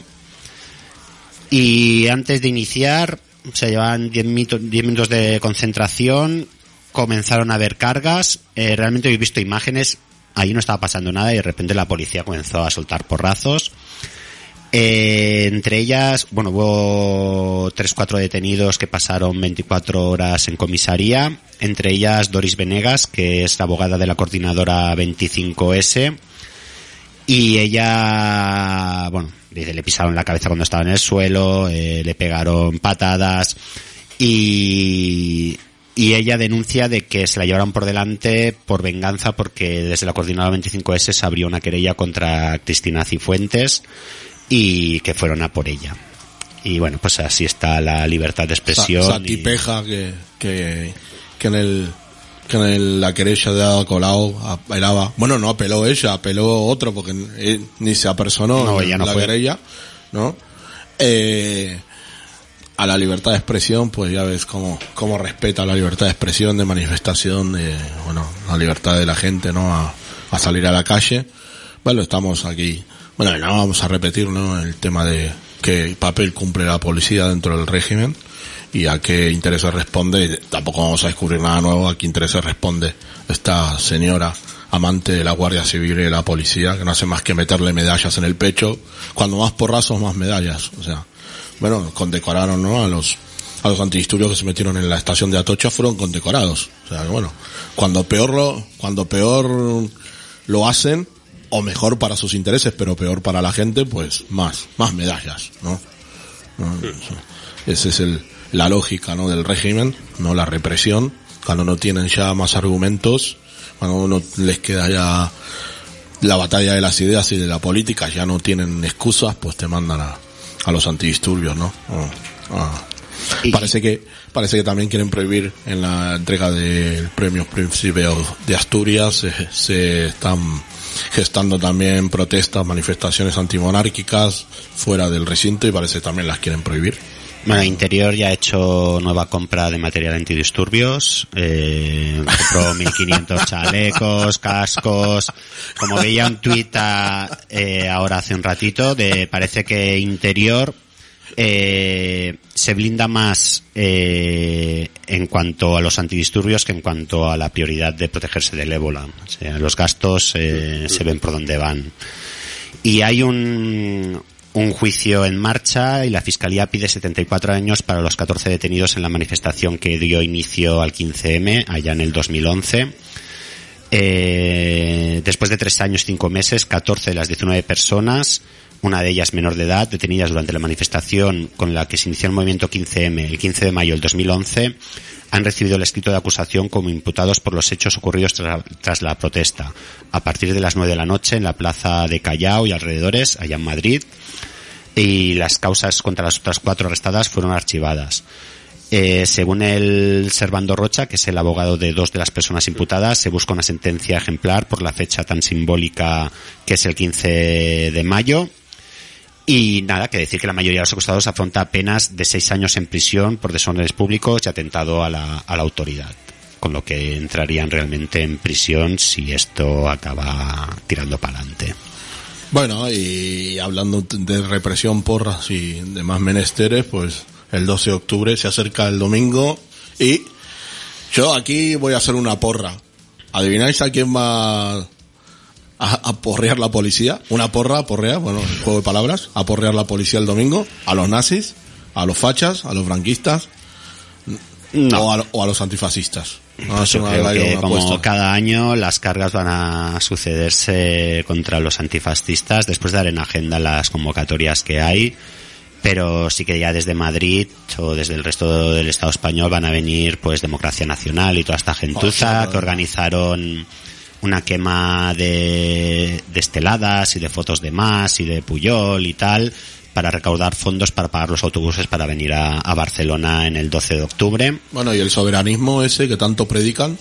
B: Y antes de iniciar, se llevaban diez minutos de concentración, comenzaron a haber cargas, eh, realmente he visto imágenes, ahí no estaba pasando nada y de repente la policía comenzó a soltar porrazos. Eh, entre ellas, bueno, hubo tres, cuatro detenidos que pasaron veinticuatro horas en comisaría, entre ellas Doris Venegas, que es la abogada de la coordinadora veinticinco ese, y ella, bueno, le pisaron la cabeza cuando estaba en el suelo, eh, le pegaron patadas y, y ella denuncia de que se la llevaron por delante por venganza porque desde la coordinadora veinticinco ese se abrió una querella contra Cristina Cifuentes y que fueron a por ella. Y bueno, pues así está la libertad de expresión.
C: Esa tipeja y... que, que, que en el, que en el, la querella de Ada Colau apelaba, bueno, no apeló ella, apeló otro porque eh, ni se apersonó
B: no,
C: en
B: ella no
C: la
B: fue.
C: querella, ¿no? Eh, a la libertad de expresión, pues ya ves cómo, cómo respeta la libertad de expresión, de manifestación, de, bueno, la libertad de la gente, ¿no? A, a salir a la calle. Bueno, estamos aquí, bueno, no vamos a repetir, ¿no? El tema de qué papel cumple la policía dentro del régimen y a qué intereses responde. Tampoco vamos a descubrir nada nuevo a qué intereses responde esta señora amante de la Guardia Civil y de la policía, que no hace más que meterle medallas en el pecho. Cuando más porrazos, más medallas. O sea, bueno, condecoraron, ¿no? A los a los antidisturbios que se metieron en la estación de Atocha, fueron condecorados. O sea, que bueno, cuando peor lo, cuando peor lo hacen, o mejor para sus intereses, pero peor para la gente, pues más, más medallas, ¿no? ¿No? Esa es el, la lógica, ¿no? Del régimen, ¿no? La represión, cuando no tienen ya más argumentos, cuando no les queda ya la batalla de las ideas y de la política, ya no tienen excusas, pues te mandan a, a los antidisturbios, ¿no? A, a, parece que, parece que también quieren prohibir en la entrega del premio Príncipe de Asturias, se, se están gestando también protestas, manifestaciones antimonárquicas fuera del recinto, y parece que también las quieren prohibir.
B: Bueno, Interior ya ha hecho nueva compra de material antidisturbios, eh, compró mil quinientos chalecos, cascos. Como veía un tuit eh, ahora hace un ratito, de parece que Interior eh, se blinda más eh, en cuanto a los antidisturbios que en cuanto a la prioridad de protegerse del ébola. O sea, los gastos eh, se ven por dónde van. Y hay un un juicio en marcha y la Fiscalía pide setenta y cuatro años para los catorce detenidos en la manifestación que dio inicio al quince eme allá en el dos mil once. Eh, después de tres años y cinco meses, catorce de las diecinueve personas, una de ellas menor de edad, detenidas durante la manifestación con la que se inició el movimiento quince eme el quince de mayo del dos mil once, han recibido el escrito de acusación como imputados por los hechos ocurridos tras, tras la protesta, a partir de las nueve de la noche en la plaza de Callao y alrededores, allá en Madrid, y las causas contra las otras cuatro arrestadas fueron archivadas. Eh, según el Servando Rocha, que es el abogado de dos de las personas imputadas, se busca una sentencia ejemplar por la fecha tan simbólica que es el quince de mayo. Y nada, que decir que la mayoría de los acusados afronta penas de seis años en prisión por desórdenes públicos y atentado a la, a la autoridad, con lo que entrarían realmente en prisión si esto acaba tirando para adelante.
C: Bueno, y hablando de represión, porras y demás menesteres, pues el doce de octubre se acerca el domingo y yo aquí voy a hacer una porra. ¿Adivináis a quién va a, a porrear la policía? Una porra, a porrear, bueno, el juego de palabras, a porrear la policía el domingo. ¿A los nazis? ¿A los fachas? ¿A los franquistas?
B: No.
C: ¿O, a, o a los antifascistas?
B: No, yo creo que como apuesta. Cada año las cargas van a sucederse contra los antifascistas después de dar en agenda las convocatorias que hay, pero sí que ya desde Madrid o desde el resto del Estado español van a venir pues Democracia Nacional y toda esta gentuza, oh, que organizaron una quema de, de esteladas y de fotos de Mas y de Puyol y tal, para recaudar fondos para pagar los autobuses para venir a, a Barcelona en el doce de octubre.
C: Bueno, y el soberanismo ese que tanto predican,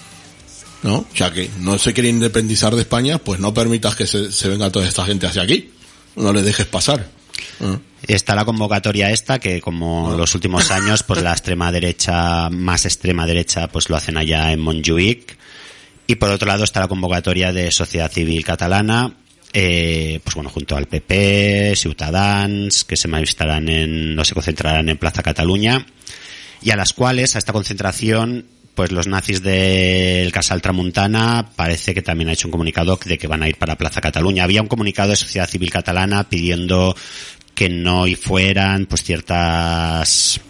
C: ¿no? Ya que no se quiere independizar de España, pues no permitas que se, se venga toda esta gente hacia aquí. No les dejes pasar. ¿Eh?
B: Está la convocatoria esta, que como ¿Ah? los últimos años, pues la extrema derecha, más extrema derecha, pues lo hacen allá en Montjuïc. Y por otro lado está la convocatoria de Sociedad Civil Catalana, Eh, pues bueno, junto al P P, Ciutadans, que se manifestarán en, no se concentrarán en Plaza Cataluña, y a las cuales, a esta concentración, pues los nazis del Casal Tramuntana parece que también ha hecho un comunicado de que van a ir para Plaza Cataluña. Había un comunicado de Sociedad Civil Catalana pidiendo que no fueran pues ciertas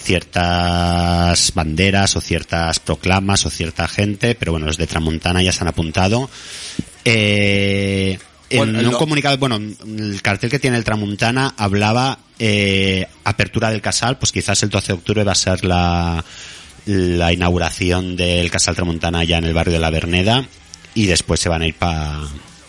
B: ciertas banderas o ciertas proclamas o cierta gente, pero bueno, los de Tramuntana ya se han apuntado. Eh, En bueno, un lo... comunicado, bueno, el cartel que tiene el Tramuntana hablaba eh, apertura del Casal, pues quizás el doce de octubre va a ser la, la inauguración del Casal Tramuntana ya en el barrio de la Verneda, y después se van a ir para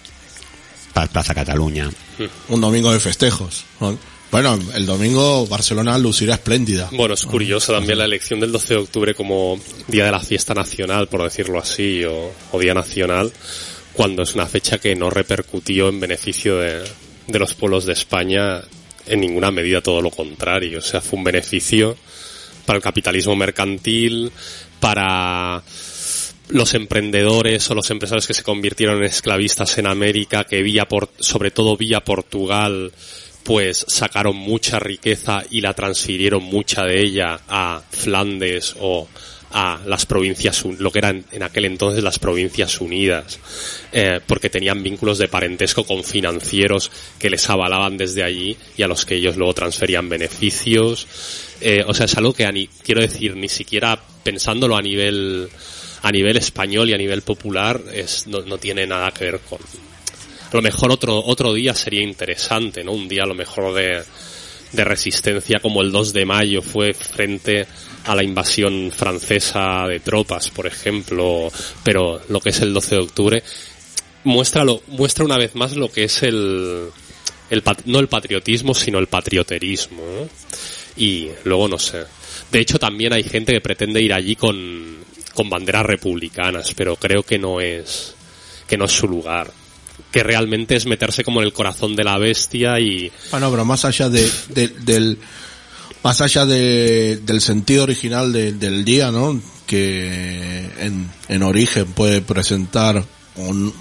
B: pa Plaza Cataluña.
C: Un domingo de festejos. Bueno, el domingo Barcelona lucirá espléndida.
D: Bueno, es curioso también la elección del doce de octubre como día de la fiesta nacional, por decirlo así, o, o día nacional, cuando es una fecha que no repercutió en beneficio de, de los pueblos de España en ninguna medida, todo lo contrario. O sea, fue un beneficio para el capitalismo mercantil, para los emprendedores o los empresarios que se convirtieron en esclavistas en América, que vía por, sobre todo vía Portugal, pues sacaron mucha riqueza y la transfirieron mucha de ella a Flandes o a las provincias, lo que eran en aquel entonces las Provincias Unidas, eh, porque tenían vínculos de parentesco con financieros que les avalaban desde allí y a los que ellos luego transferían beneficios. Eh, o sea, es algo que, a ni, quiero decir, ni siquiera pensándolo a nivel a nivel español y a nivel popular, es, no, no tiene nada que ver con... A lo mejor otro otro día sería interesante, ¿no? Un día a lo mejor de, de resistencia como el dos de mayo fue frente a la invasión francesa de tropas, por ejemplo, pero lo que es el doce de octubre muestra, lo, muestra una vez más lo que es el, el no el patriotismo, sino el patrioterismo, ¿no? Y luego no sé. De hecho, también hay gente que pretende ir allí con, con banderas republicanas, pero creo que no es, que no es su lugar. Que realmente es meterse como en el corazón de la bestia y...
C: Bueno, pero más allá de, de del, más allá de, del sentido original de, del día, ¿no? Que en, en origen puede presentar, un,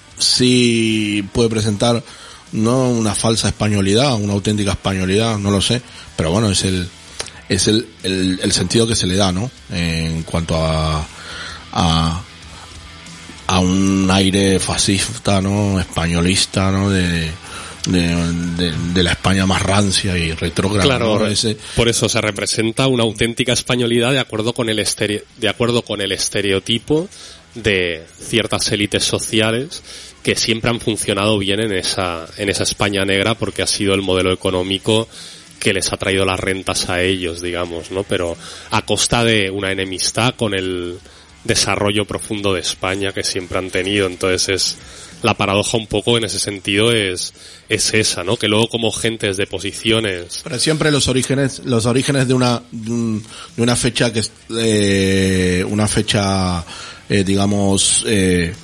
C: sí puede presentar, no una falsa españolidad, una auténtica españolidad, no lo sé, pero bueno, es el, es el, el, el sentido que se le da, ¿no? En cuanto a, a, a un aire fascista, ¿no? Españolista, ¿no? De, de, de, de la España más rancia y retrógrada.
D: Claro,
C: ¿no? Ese...
D: por eso se representa una auténtica españolidad de acuerdo con el estere... de acuerdo con el estereotipo de ciertas élites sociales que siempre han funcionado bien en esa, en esa España negra porque ha sido el modelo económico que les ha traído las rentas a ellos, digamos, ¿no? Pero a costa de una enemistad con el desarrollo profundo de España que siempre han tenido. Entonces es la paradoja un poco en ese sentido es es esa, ¿no? Que luego como gentes de posiciones,
C: pero siempre los orígenes los orígenes de una de, un, de una fecha que es eh, una fecha eh, digamos eh,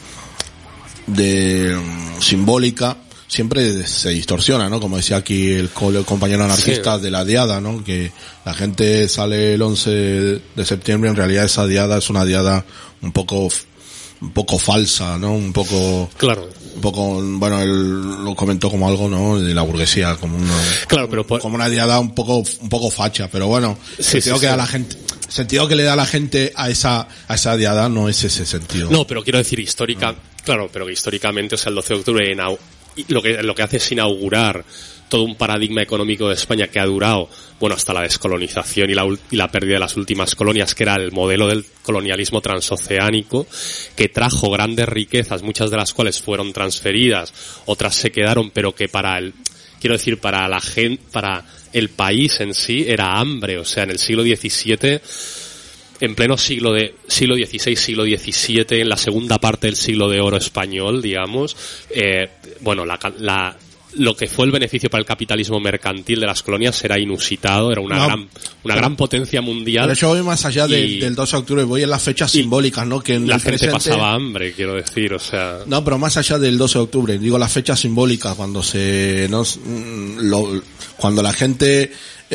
C: de um, simbólica siempre se distorsiona, ¿no? Como decía aquí el, el compañero anarquista sí. de la diada, ¿no? Que la gente sale el once de septiembre, en realidad esa diada es una diada un poco un poco falsa, ¿no? Un poco
D: claro,
C: un poco, bueno, él lo comentó como algo, ¿no? De la burguesía, como una
D: claro, pero por...
C: como una diada un poco un poco facha, pero bueno, el
D: sí,
C: sentido
D: sí,
C: que
D: sí.
C: da la gente, el sentido que le da la gente a esa a esa diada no es ese sentido.
D: No, pero quiero decir histórica, no. Claro, pero que históricamente, o sea, el doce de octubre en lo que lo que hace es inaugurar todo un paradigma económico de España que ha durado, bueno, hasta la descolonización y la, y la pérdida de las últimas colonias, que era el modelo del colonialismo transoceánico, que trajo grandes riquezas, muchas de las cuales fueron transferidas, otras se quedaron, pero que para el, quiero decir, para la gente, para el país en sí era hambre. O sea, en el siglo diecisiete, en pleno siglo de siglo dieciséis, siglo diecisiete, en la segunda parte del siglo de oro español, digamos, eh, bueno, la, la lo que fue el beneficio para el capitalismo mercantil de las colonias era inusitado, era una no, gran una pero, gran potencia mundial.
C: Pero yo voy más allá de, y, del dos de octubre, voy en las fechas simbólicas, ¿no? Que en
D: la
C: el
D: gente
C: presente,
D: pasaba hambre, quiero decir, o sea...
C: No, pero más allá del doce de octubre, digo las fechas simbólicas, cuando se... ¿no? Lo, cuando la gente...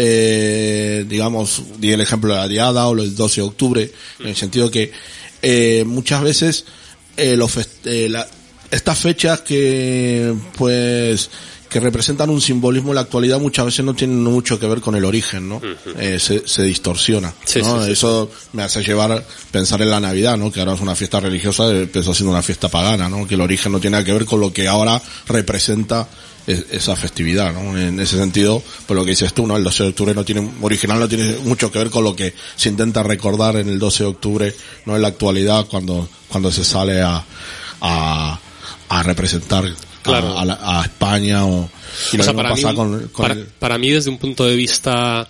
C: Eh, digamos, di el ejemplo de la diada o el doce de octubre, en el sentido que eh, muchas veces eh, los fest- eh, la, estas fechas que pues que representan un simbolismo en la actualidad muchas veces no tienen mucho que ver con el origen, ¿no? Uh-huh. Eh, se, se distorsiona,
D: sí,
C: ¿no?
D: Sí, sí,
C: Eso
D: sí.
C: me hace llevar pensar en la Navidad, ¿no? Que ahora es una fiesta religiosa, empezó siendo una fiesta pagana, ¿no? Que el origen no tiene nada que ver con lo que ahora representa es, esa festividad, ¿no? En ese sentido, pues lo que dices tú, ¿no? El doce de octubre no tiene, original no tiene mucho que ver con lo que se intenta recordar en el doce de octubre, ¿no? En la actualidad, cuando, cuando se sale a, a, a representar
D: claro.
C: a, a, la, a España o, y
D: o sea,
C: lo
D: para,
C: pasa
D: mí,
C: con, con
D: para,
C: el...
D: para mí desde un punto de vista,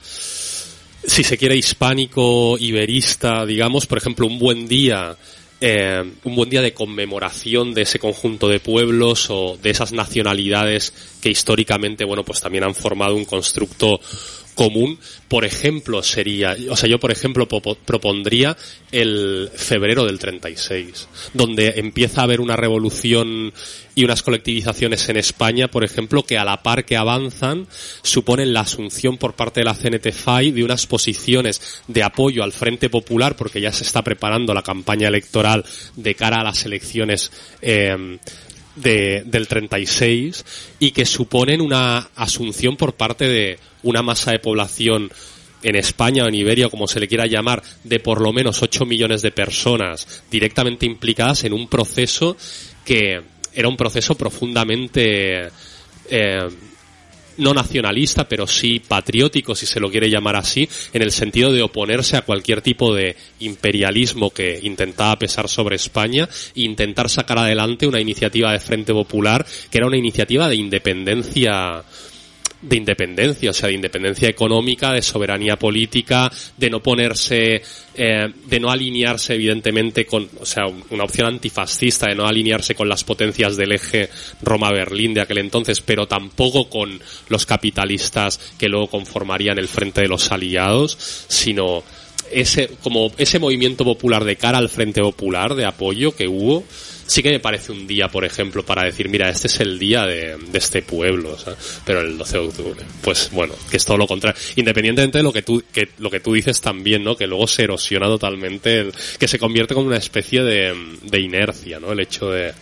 D: si se quiere, hispánico, iberista, digamos, por ejemplo, un buen día, eh, un buen día de conmemoración de ese conjunto de pueblos o de esas nacionalidades que históricamente, bueno, pues también han formado un constructo común, por ejemplo, sería, o sea, yo por ejemplo popo, propondría el febrero del treinta y seis, donde empieza a haber una revolución y unas colectivizaciones en España, por ejemplo, que a la par que avanzan suponen la asunción por parte de la C N T F A I de unas posiciones de apoyo al Frente Popular, porque ya se está preparando la campaña electoral de cara a las elecciones eh, de, del treinta y seis y que suponen una asunción por parte de una masa de población en España o en Iberia, como se le quiera llamar, de por lo menos ocho millones de personas directamente implicadas en un proceso que era un proceso profundamente eh, no nacionalista, pero sí patriótico, si se lo quiere llamar así, en el sentido de oponerse a cualquier tipo de imperialismo que intentaba pesar sobre España e intentar sacar adelante una iniciativa de Frente Popular que era una iniciativa de independencia de independencia, o sea, de independencia económica, de soberanía política, de no ponerse, eh, de no alinearse evidentemente con, o sea, una opción antifascista, de no alinearse con las potencias del eje Roma-Berlín de aquel entonces, pero tampoco con los capitalistas que luego conformarían el Frente de los Aliados, sino ese, como ese movimiento popular de cara al Frente Popular de apoyo que hubo. Sí que me parece un día, por ejemplo, para decir, mira, este es el día de, de este pueblo, ¿sabes? Pero el doce de octubre, pues bueno, que es todo lo contrario. Independientemente de lo que tú, que lo que tú dices también, ¿no? Que luego se erosiona totalmente, el, que se convierte como una especie de, de inercia, ¿no? El hecho de,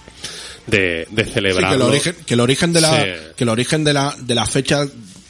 D: de, de celebrar.
C: Sí, que el origen, que el origen de la,
D: sí.
C: que el origen de la, de la fecha,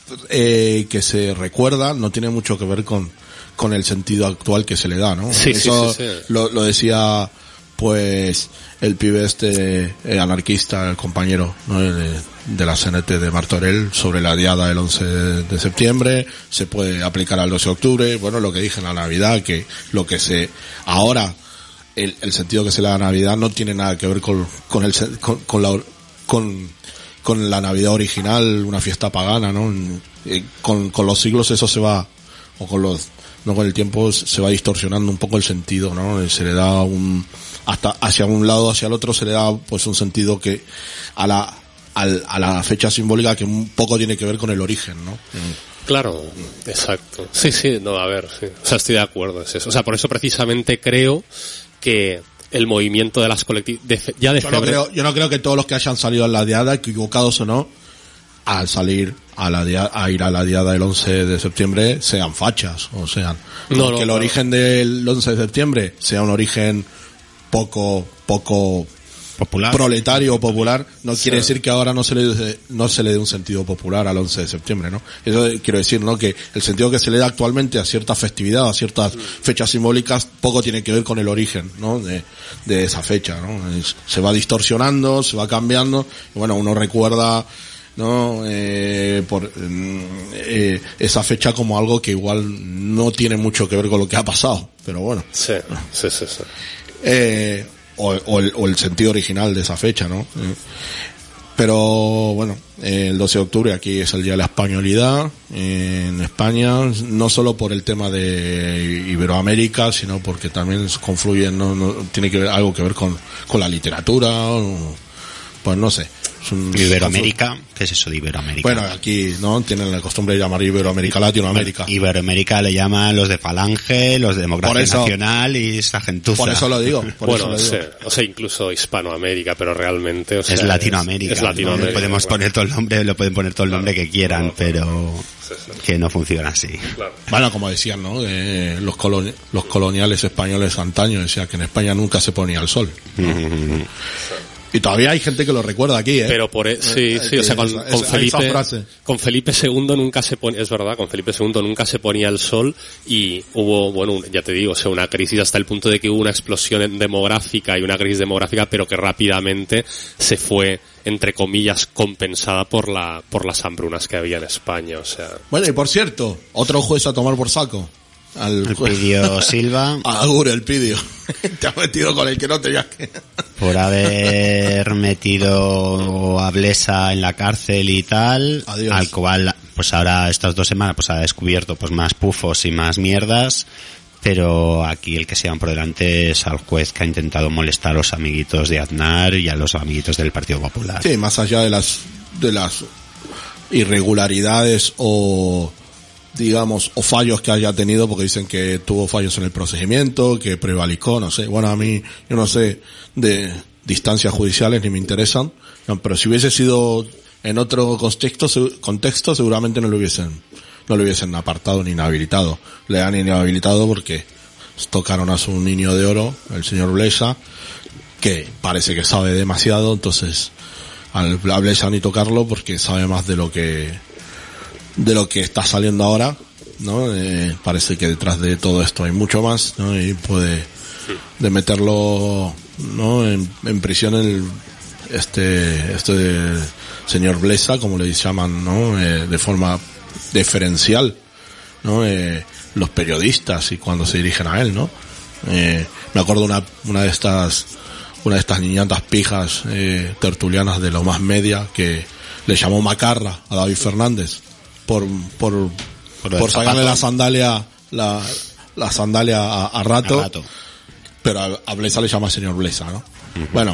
C: eh, que se recuerda no tiene mucho que ver con, con el sentido actual que se le da, ¿no?
D: Sí,
C: Eso
D: sí, sí, sí.
C: Lo, lo decía, pues, el pibe este eh, anarquista, el compañero, ¿no? de, de la C N T de Martorell, sobre la diada del once de septiembre, se puede aplicar al doce de octubre, bueno, lo que dije en la Navidad, que lo que se, ahora, el, el sentido que se le da a Navidad no tiene nada que ver con, con el, con, con la, con, con la Navidad original, una fiesta pagana, ¿no? Eh, con, con los siglos eso se va, o con los, no con el tiempo se va distorsionando un poco el sentido, ¿no? Se le da un, hasta hacia un lado, hacia el otro se le da pues un sentido que a la, al, a la fecha simbólica que un poco tiene que ver con el origen, ¿no?
D: Claro, exacto. Sí, sí, no, a ver, sí. O sea, estoy de acuerdo, es eso. O sea, por eso precisamente creo que el movimiento de las colectividades, ya de
C: yo no
D: febrero...
C: creo, yo no creo que todos los que hayan salido a la diada, equivocados o no, al salir a la diada, a ir a la diada del once de septiembre sean fachas, o sean,
D: no, no,
C: que el
D: no.
C: origen del once de septiembre sea un origen poco, poco
B: popular,
C: proletario o popular, no
D: Sí.
C: quiere decir que ahora no se le dé, no se le dé un sentido popular al once de septiembre, ¿no? Eso quiero decir, ¿no? Que el sentido que se le da actualmente a cierta festividad, a ciertas fechas simbólicas, poco tiene que ver con el origen, ¿no? De, de esa fecha, ¿no? Es, se va distorsionando, se va cambiando, y bueno, uno recuerda, ¿no? Eh, por eh, esa fecha como algo que igual no tiene mucho que ver con lo que ha pasado, pero bueno.
D: Sí, sí, sí, sí.
C: Eh, o, o, el, o el sentido original de esa fecha, ¿no? Eh, pero bueno, eh, el doce de octubre aquí es el Día de la Españolidad eh, en España, no solo por el tema de Iberoamérica, sino porque también confluyen, no, no tiene que ver algo que ver con, con la literatura, o, pues no sé. Es un,
B: Iberoamérica, ¿qué es eso de Iberoamérica?
C: Bueno, aquí, ¿no? Tienen la costumbre de llamar Iberoamérica Latinoamérica.
B: Iberoamérica le llaman los de Falange, los de Democracia
C: Por eso-
B: Nacional y esa gentuza.
C: Por eso lo digo, por
D: Bueno,
C: eso
D: sí,
C: lo digo.
D: o sea, incluso Hispanoamérica, pero realmente, o sea,
B: Es Latinoamérica.
D: Es, es Latinoamérica.
B: Le podemos
D: claro.
B: poner todo el nombre, le pueden poner todo el
D: Claro,
B: nombre que quieran,
D: claro, claro.
B: pero
D: Sí, sí.
B: que no funciona así.
D: Claro.
C: Bueno, como decían, ¿no? Eh, los, coloni- los coloniales españoles antaño decían que en España nunca se ponía el sol. Y todavía hay gente que lo recuerda aquí, ¿eh?
D: Pero por e- sí, sí, o sea, con,
C: Esa-
D: con
C: esa-
D: Felipe,
C: esa frase.
D: con Felipe segundo nunca se ponía, es verdad, con Felipe segundo nunca se ponía el sol y hubo, bueno, un- ya te digo, o sea, una crisis hasta el punto de que hubo una explosión demográfica y una crisis demográfica, pero que rápidamente se fue, entre comillas, compensada por la, por las hambrunas que había en España, o sea.
C: Bueno, y por cierto, otro juez a tomar por saco. Al
B: El
C: juez.
B: Pidio Silva,
C: A Agur, el Pidio. Te has metido con el que no tenías que...
B: por haber metido a Blesa en la cárcel y tal,
C: Adiós.
B: al cual, pues ahora estas dos semanas, pues ha descubierto pues más pufos y más mierdas, pero aquí el que se llevan por delante es al juez que ha intentado molestar a los amiguitos de Aznar y a los amiguitos del Partido Popular.
C: Sí, más allá de las, de las irregularidades o, digamos, o fallos que haya tenido, porque dicen que tuvo fallos en el procedimiento, que prevalicó, no sé. Bueno, a mí, yo no sé de distancias judiciales ni me interesan, no, pero si hubiese sido en otro contexto, se- contexto seguramente no lo hubiesen, no lo hubiesen apartado ni inhabilitado. Le han inhabilitado porque tocaron a su niño de oro, el señor Blesa, que parece que sabe demasiado, entonces al a Blesa ni tocarlo porque sabe más de lo que de lo que está saliendo ahora, ¿no? Eh, parece que detrás de todo esto hay mucho más, ¿no? Y puede de meterlo, ¿no? En, en prisión el este este señor Blesa, como le llaman, ¿no? Eh, de forma deferencial, ¿no? Eh, los periodistas y cuando se dirigen a él, ¿no? Eh, me acuerdo una una de estas una de estas niñatas pijas eh, tertulianas de lo más media que le llamó macarra a David Fernández por por por, por sacarle la sandalia la la sandalia a, a, rato, a rato, pero a, a Blesa le llama señor Blesa, ¿no? Uh-huh. Bueno,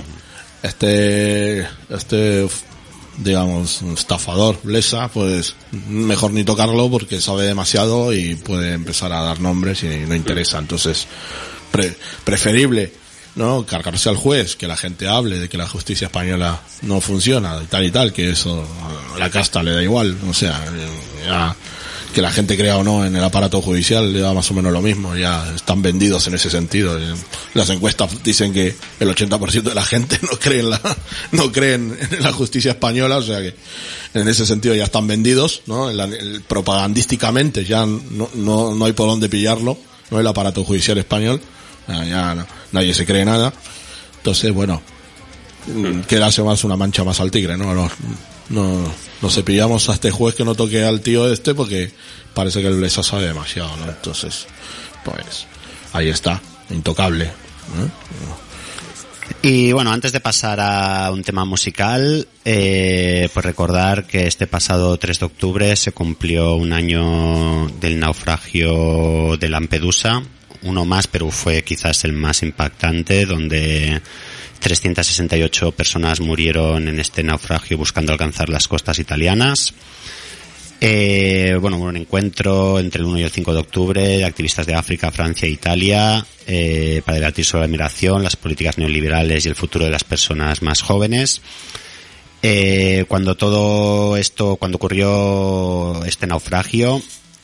C: este este digamos estafador Blesa, pues mejor ni tocarlo porque sabe demasiado y puede empezar a dar nombres y no interesa, entonces pre, preferible, ¿no? Cargarse al juez, que la gente hable de que la justicia española no funciona y tal y tal, que eso a la casta le da igual, o sea, ya, que la gente crea o no en el aparato judicial le da más o menos lo mismo, ya están vendidos en ese sentido. Las encuestas dicen que el ochenta por ciento de la gente no cree en la, no creen en la justicia española, o sea que en ese sentido ya están vendidos, ¿no? El, el, propagandísticamente ya no, no, no hay por dónde pillarlo, no el aparato judicial español, ya no, nadie se cree nada. Entonces, bueno, que le hace más una mancha más al tigre, ¿no? No, no, no cepillamos a este juez que no toque al tío este porque parece que el Blesa sabe demasiado, ¿no? Entonces, pues, ahí está, intocable, ¿eh?
B: Y bueno, antes de pasar a un tema musical, eh, pues recordar que este pasado tres de octubre se cumplió un año del naufragio de Lampedusa, uno más, pero fue quizás el más impactante, donde trescientas sesenta y ocho personas murieron en este naufragio buscando alcanzar las costas italianas. Eh, bueno, un encuentro entre el uno y el cinco de octubre de activistas de África, Francia e Italia eh, para debatir sobre la migración, las políticas neoliberales y el futuro de las personas más jóvenes. Eh, cuando todo esto, cuando ocurrió este naufragio,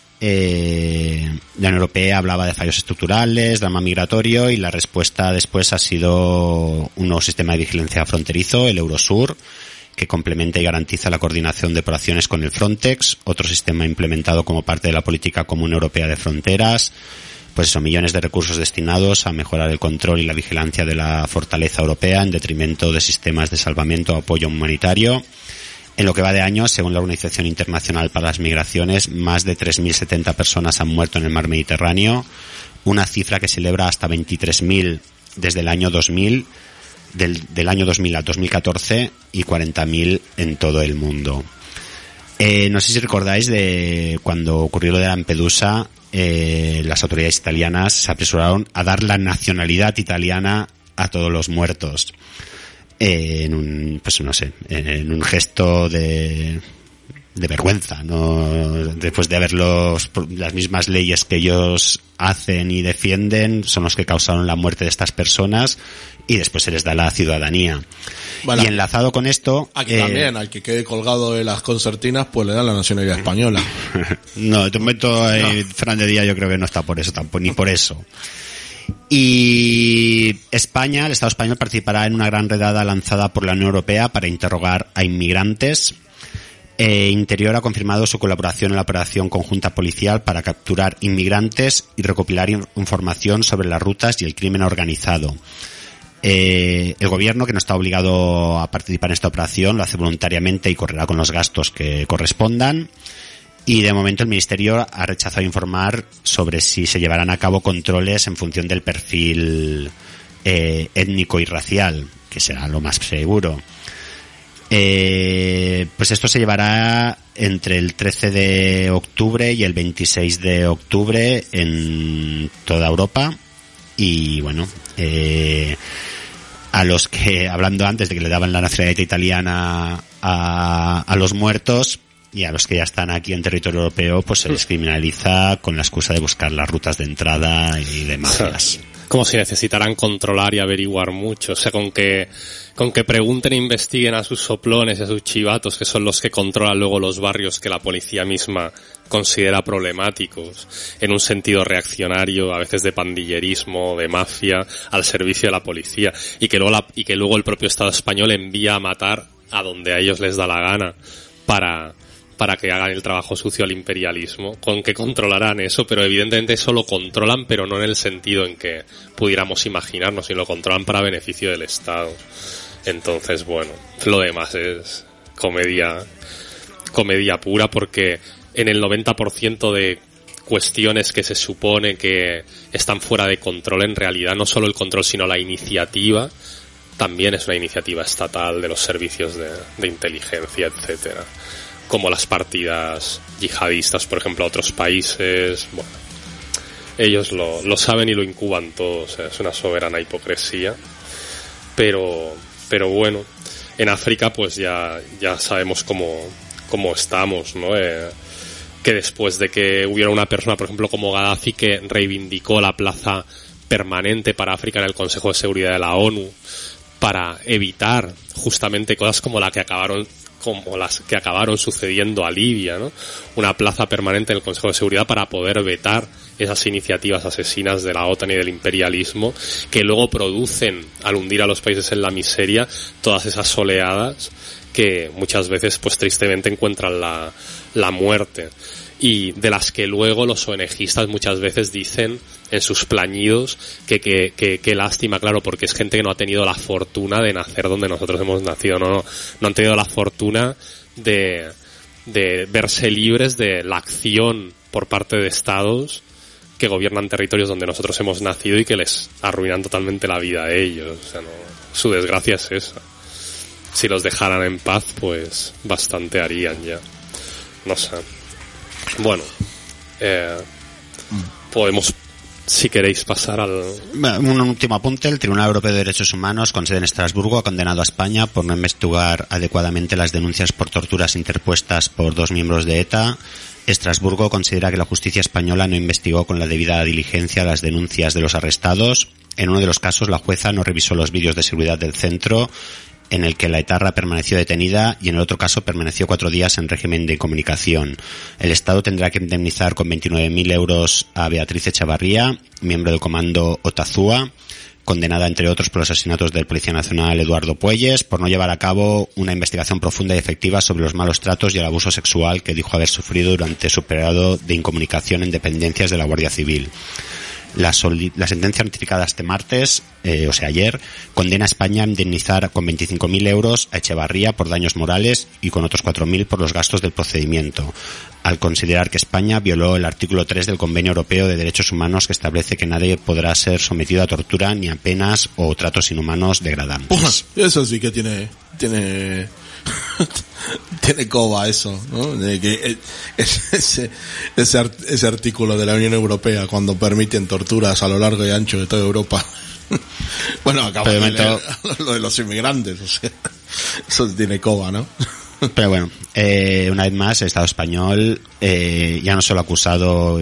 B: Eh, la Unión Europea hablaba de fallos estructurales, drama migratorio, y la respuesta después ha sido un nuevo sistema de vigilancia fronterizo, el Eurosur, que complementa y garantiza la coordinación de operaciones con el Frontex, otro sistema implementado como parte de la política común europea de fronteras, pues son millones de recursos destinados a mejorar el control y la vigilancia de la fortaleza europea en detrimento de sistemas de salvamento o apoyo humanitario. En lo que va de año, según la Organización Internacional para las Migraciones, más de tres mil setenta personas han muerto en el mar Mediterráneo, una cifra que se eleva hasta veintitrés mil desde el año dos mil, del, del año dos mil al dos mil catorce, y cuarenta mil en todo el mundo. Eh, no sé si recordáis de cuando ocurrió lo de Lampedusa, eh, las autoridades italianas se apresuraron a dar la nacionalidad italiana a todos los muertos. Eh, en un, pues no sé, en un gesto de, de vergüenza, ¿no? Después de haber los, las mismas leyes que ellos hacen y defienden, son los que causaron la muerte de estas personas, y después se les da la ciudadanía. Bueno, y enlazado con esto...
C: Aquí
B: eh,
C: también, al que quede colgado de las concertinas, pues le dan la nacionalidad española.
B: No, de momento, eh, no. Fran de Día yo creo que no está por eso, tampoco, ni por eso. Y España, el Estado español, participará en una gran redada lanzada por la Unión Europea para interrogar a inmigrantes. Eh, Interior ha confirmado su colaboración en la operación conjunta policial para capturar inmigrantes y recopilar información sobre las rutas y el crimen organizado. Eh, el gobierno, que no está obligado a participar en esta operación, lo hace voluntariamente y correrá con los gastos que correspondan. Y de momento el Ministerio ha rechazado informar sobre si se llevarán a cabo controles en función del perfil eh, étnico y racial, que será lo más seguro. Eh, pues esto se llevará entre el trece de octubre y el veintiséis de octubre en toda Europa. Y bueno, eh, a los que, hablando antes de que le daban la nacionalidad italiana a, a los muertos, y a los que ya están aquí en territorio europeo, pues se les criminaliza con la excusa de buscar las rutas de entrada y demás.
D: como si necesitaran controlar y averiguar mucho. O sea, con que, con que pregunten e investiguen a sus soplones y a sus chivatos, que son los que controlan luego los barrios que la policía misma considera problemáticos, en un sentido reaccionario, a veces de pandillerismo, de mafia, al servicio de la policía, y que luego la, y que luego el propio Estado español envía a matar a donde a ellos les da la gana para, para que hagan el trabajo sucio al imperialismo. Con que controlarán eso, pero evidentemente eso lo controlan, pero no en el sentido en que pudiéramos imaginarnos, sino lo controlan para beneficio del Estado. Entonces, bueno, lo demás es comedia, comedia pura, porque en el noventa por ciento de cuestiones que se supone que están fuera de control, en realidad no solo el control, sino la iniciativa, también es una iniciativa estatal de los servicios de, de inteligencia, etcétera, como las partidas yihadistas, por ejemplo, a otros países. Bueno, ellos lo, lo saben y lo incuban todo. O sea, es una soberana hipocresía, pero pero bueno, en África pues ya ya sabemos cómo cómo estamos, ¿no? Eh, que después de que hubiera una persona, por ejemplo, como Gaddafi, que reivindicó la plaza permanente para África en el Consejo de Seguridad de la ONU, para evitar justamente cosas como la que acabaron como las que acabaron sucediendo a Libia, ¿no? Una plaza permanente en el Consejo de Seguridad para poder vetar esas iniciativas asesinas de la OTAN y del imperialismo, que luego producen, al hundir a los países en la miseria, todas esas oleadas que muchas veces, pues tristemente, encuentran la, la muerte. Y de las que luego los ONGistas muchas veces dicen en sus plañidos que que, que que lástima, claro, porque es gente que no ha tenido la fortuna de nacer donde nosotros hemos nacido, no, no, no han tenido la fortuna de, de verse libres de la acción por parte de estados que gobiernan territorios donde nosotros hemos nacido y que les arruinan totalmente la vida a ellos. O sea, no, su desgracia es esa. Si los dejaran en paz, pues bastante harían ya. No sé. Bueno, eh, podemos, si queréis, pasar al...
B: Un último apunte. El Tribunal Europeo de Derechos Humanos, con sede en Estrasburgo, ha condenado a España por no investigar adecuadamente las denuncias por torturas interpuestas por dos miembros de ETA. Estrasburgo considera que la justicia española no investigó con la debida diligencia las denuncias de los arrestados. En uno de los casos, la jueza no revisó los vídeos de seguridad del centro en el que la etarra permaneció detenida, y en el otro caso permaneció cuatro días en régimen de incomunicación. El Estado tendrá que indemnizar con veintinueve mil euros a Beatriz Echavarría, miembro del comando Otazúa, condenada entre otros por los asesinatos del Policía Nacional Eduardo Puelles, por no llevar a cabo una investigación profunda y efectiva sobre los malos tratos y el abuso sexual que dijo haber sufrido durante su periodo de incomunicación en dependencias de la Guardia Civil. La, soli- la sentencia notificada este martes, eh, o sea ayer, condena a España a indemnizar con veinticinco mil euros a Echevarría por daños morales y con otros cuatro mil por los gastos del procedimiento, al considerar que España violó el artículo tres del Convenio Europeo de Derechos Humanos, que establece que nadie podrá ser sometido a tortura ni a penas o tratos inhumanos degradantes.
C: Eso sí que tiene tiene tiene coba eso, ¿no? De que ese, ese, ese artículo de la Unión Europea, cuando permiten torturas a lo largo y ancho de toda Europa. Bueno, acaba de leer lo de los inmigrantes, o sea, eso tiene coba, ¿no?
B: Pero bueno, eh, una vez más, el Estado español eh, ya no solo ha acusado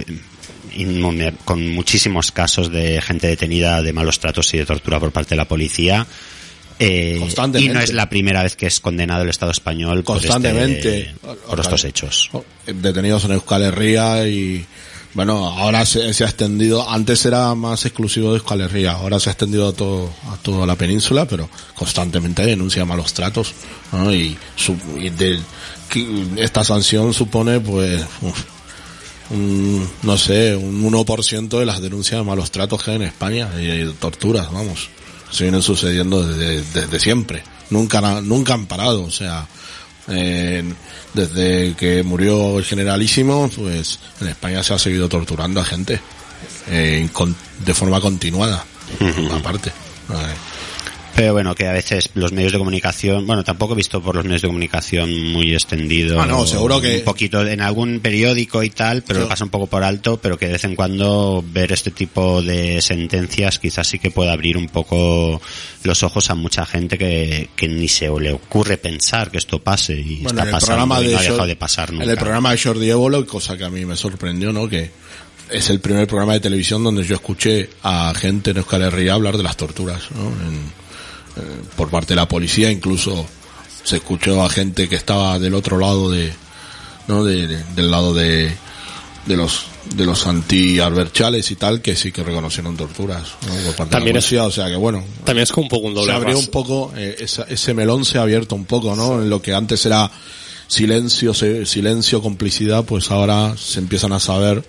B: con muchísimos casos de gente detenida de malos tratos y de tortura por parte de la policía. Eh, y no es la primera vez que es condenado el Estado español
C: constantemente
B: por, este, por estos hechos.
C: Detenidos en Euskal Herria y bueno, ahora se, se ha extendido, antes era más exclusivo de Euskal Herria, ahora se ha extendido a todo, a toda la península, pero constantemente denuncia malos tratos, ¿no? Y, su, y de, esta sanción supone pues uf, un, no sé, un uno por ciento de las denuncias de malos tratos que hay en España y, y torturas, vamos. Se vienen sucediendo desde, desde siempre. Nunca, nunca han parado. O sea, eh, desde que murió el generalísimo, pues en España se ha seguido torturando a gente eh, con, de forma continuada. Uh-huh. Aparte. Eh.
B: Pero bueno, que a veces los medios de comunicación, bueno, tampoco he visto por los medios de comunicación muy extendido.
C: Ah, no, seguro que...
B: Un poquito en algún periódico y tal, pero lo pasa un poco por alto, pero que de vez en cuando ver este tipo de sentencias quizás sí que pueda abrir un poco los ojos a mucha gente que, que ni se le ocurre pensar que esto pase y
C: bueno,
B: está pasando y no ha dejado
C: Short,
B: de pasar nunca.
C: En el programa de Jordi Évolo, cosa que a mí me sorprendió, ¿no? Que es el primer programa de televisión donde yo escuché a gente en Euskal Herria hablar de las torturas, ¿no? En, eh, por parte de la policía, incluso se escuchó a gente que estaba del otro lado de, ¿no? De, de, del lado de, de los, de los anti-arberchales y tal, que sí que reconocieron torturas, ¿no? Por parte
D: También
C: de la policía,
D: es,
C: o sea que bueno.
D: También es como un poco un doble
C: Se abrió
D: ras-
C: un poco, eh, esa, ese melón se ha abierto un poco, ¿no? En lo que antes era silencio, se, silencio, complicidad, pues ahora se empiezan a saber.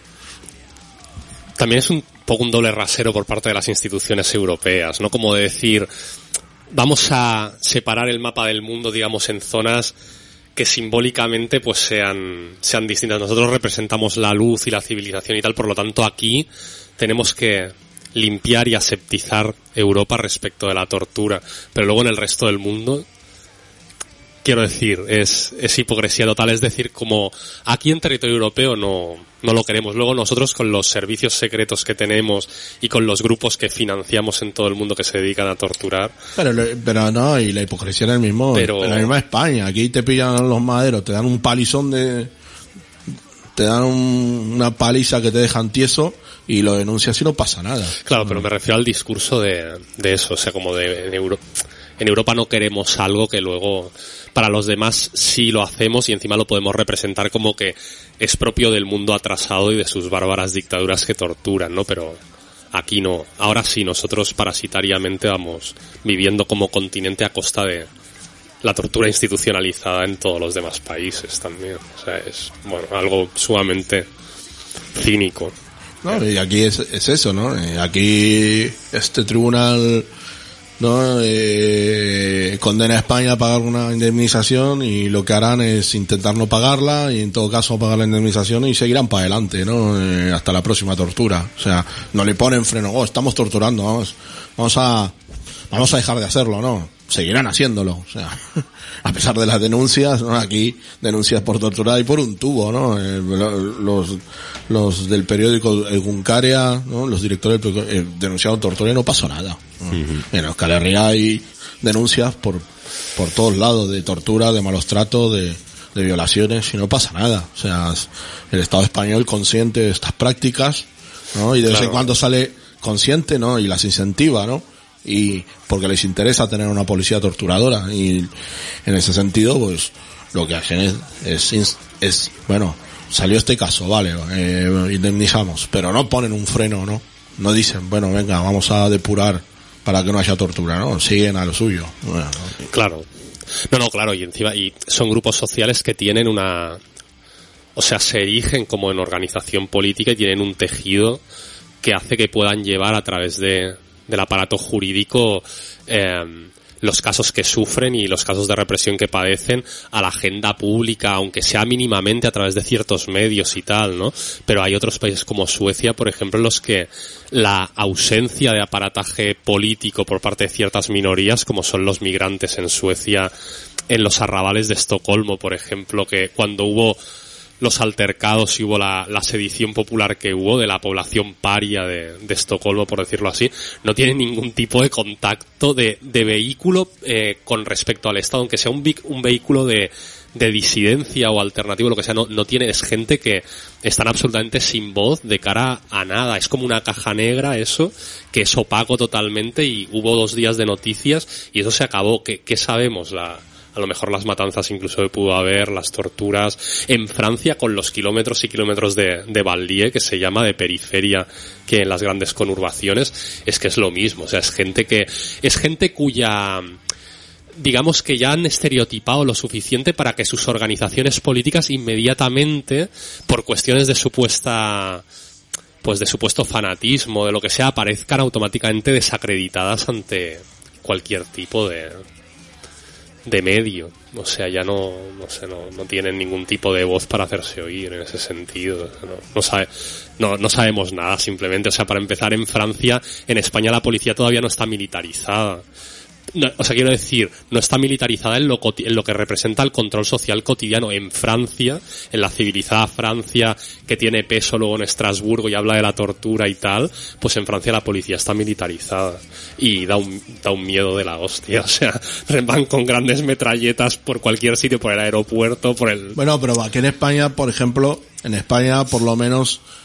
D: También es un poco un doble rasero por parte de las instituciones europeas, ¿no? Como de decir, vamos a separar el mapa del mundo, digamos, en zonas que simbólicamente pues sean, sean distintas. Nosotros representamos la luz y la civilización y tal, por lo tanto aquí tenemos que limpiar y aseptizar Europa respecto de la tortura. Pero luego en el resto del mundo, quiero decir, es, es hipocresía total. Es decir, como aquí en territorio europeo no, no lo queremos. Luego nosotros con los servicios secretos que tenemos y con los grupos que financiamos en todo el mundo que se dedican a torturar.
C: Pero, pero no, y la hipocresía en el mismo,
D: Pero-
C: en la misma España. Aquí te pillan los maderos, te dan un palizón de, te dan un- una paliza que te dejan tieso y lo denuncias y no pasa nada.
D: Claro, pero me refiero al discurso de, de eso, o sea, como de, de Euro, en Europa no queremos algo que luego para los demás sí lo hacemos y encima lo podemos representar como que es propio del mundo atrasado y de sus bárbaras dictaduras que torturan, ¿no? Pero aquí no. Ahora sí, nosotros parasitariamente vamos viviendo como continente a costa de la tortura institucionalizada en todos los demás países también. O sea, es, bueno, algo sumamente cínico.
C: ¿No? Y aquí es, es eso, ¿no? Eh, Aquí este tribunal, ¿no? Eh, condena a España a pagar una indemnización y lo que harán es intentar no pagarla y en todo caso pagar la indemnización y seguirán para adelante, ¿no? Eh, hasta la próxima tortura. O sea, no le ponen freno, oh, estamos torturando, vamos, vamos a, vamos a dejar de hacerlo, ¿no? Seguirán haciéndolo, o sea, a pesar de las denuncias, ¿no? Aquí denuncias por tortura y por un tubo, ¿no? Eh, los, los del periódico El Guncaria, ¿no? Los directores del periódico, eh, denunciaron tortura y no pasó nada. ¿no? Uh-huh. En Euskal Herria hay denuncias por, por todos lados de tortura, de malos tratos, de, de violaciones y no pasa nada. O sea, el Estado español consciente de estas prácticas, ¿no? Y de claro. vez en cuando sale consciente, ¿no? Y las incentiva, ¿no? Y porque les interesa tener una policía torturadora y en ese sentido pues lo que hacen es es, es bueno, salió este caso, vale, eh, indemnizamos, pero no ponen un freno, no no dicen, bueno, venga, vamos a depurar para que no haya tortura, no, siguen a lo suyo. Bueno, ¿no?
D: Claro, no, no, claro, y encima y son grupos sociales que tienen una, o sea, se erigen como en organización política y tienen un tejido que hace que puedan llevar a través de del aparato jurídico eh, los casos que sufren y los casos de represión que padecen a la agenda pública, aunque sea mínimamente a través de ciertos medios y tal, ¿no? Pero hay otros países como Suecia, por ejemplo, en los que la ausencia de aparataje político por parte de ciertas minorías, como son los migrantes en Suecia, en los arrabales de Estocolmo, por ejemplo, que cuando hubo los altercados y hubo la, la sedición popular que hubo de la población paria de, de Estocolmo, por decirlo así, no tiene ningún tipo de contacto de, de vehículo eh, con respecto al Estado, aunque sea un, un vehículo de, de disidencia o alternativo, lo que sea, no, no tiene, es gente que están absolutamente sin voz de cara a nada, es como una caja negra eso, que es opaco totalmente y hubo dos días de noticias y eso se acabó. ¿Qué, qué sabemos? La A lo mejor las matanzas incluso que pudo haber, las torturas. En Francia, con los kilómetros y kilómetros de, de banlieue, que se llama de periferia, que en las grandes conurbaciones, es que es lo mismo. O sea, es gente que, es gente cuya, digamos que ya han estereotipado lo suficiente para que sus organizaciones políticas inmediatamente, por cuestiones de supuesta, pues de supuesto fanatismo, de lo que sea, aparezcan automáticamente desacreditadas ante cualquier tipo de, de medio. O sea, ya no, no sé, no, no tienen ningún tipo de voz para hacerse oír en ese sentido. O sea, no, no sabe, no, no sabemos nada simplemente. O sea, para empezar, en Francia, en España la policía todavía no está militarizada. No, o sea, quiero decir, no está militarizada en lo, en lo que representa el control social cotidiano. En Francia, en la civilizada Francia, que tiene peso luego en Estrasburgo y habla de la tortura y tal, pues en Francia la policía está militarizada y da un, da un miedo de la hostia. O sea, van con grandes metralletas por cualquier sitio, por el aeropuerto, por el...
C: Bueno, pero aquí en España, por ejemplo, en España por lo menos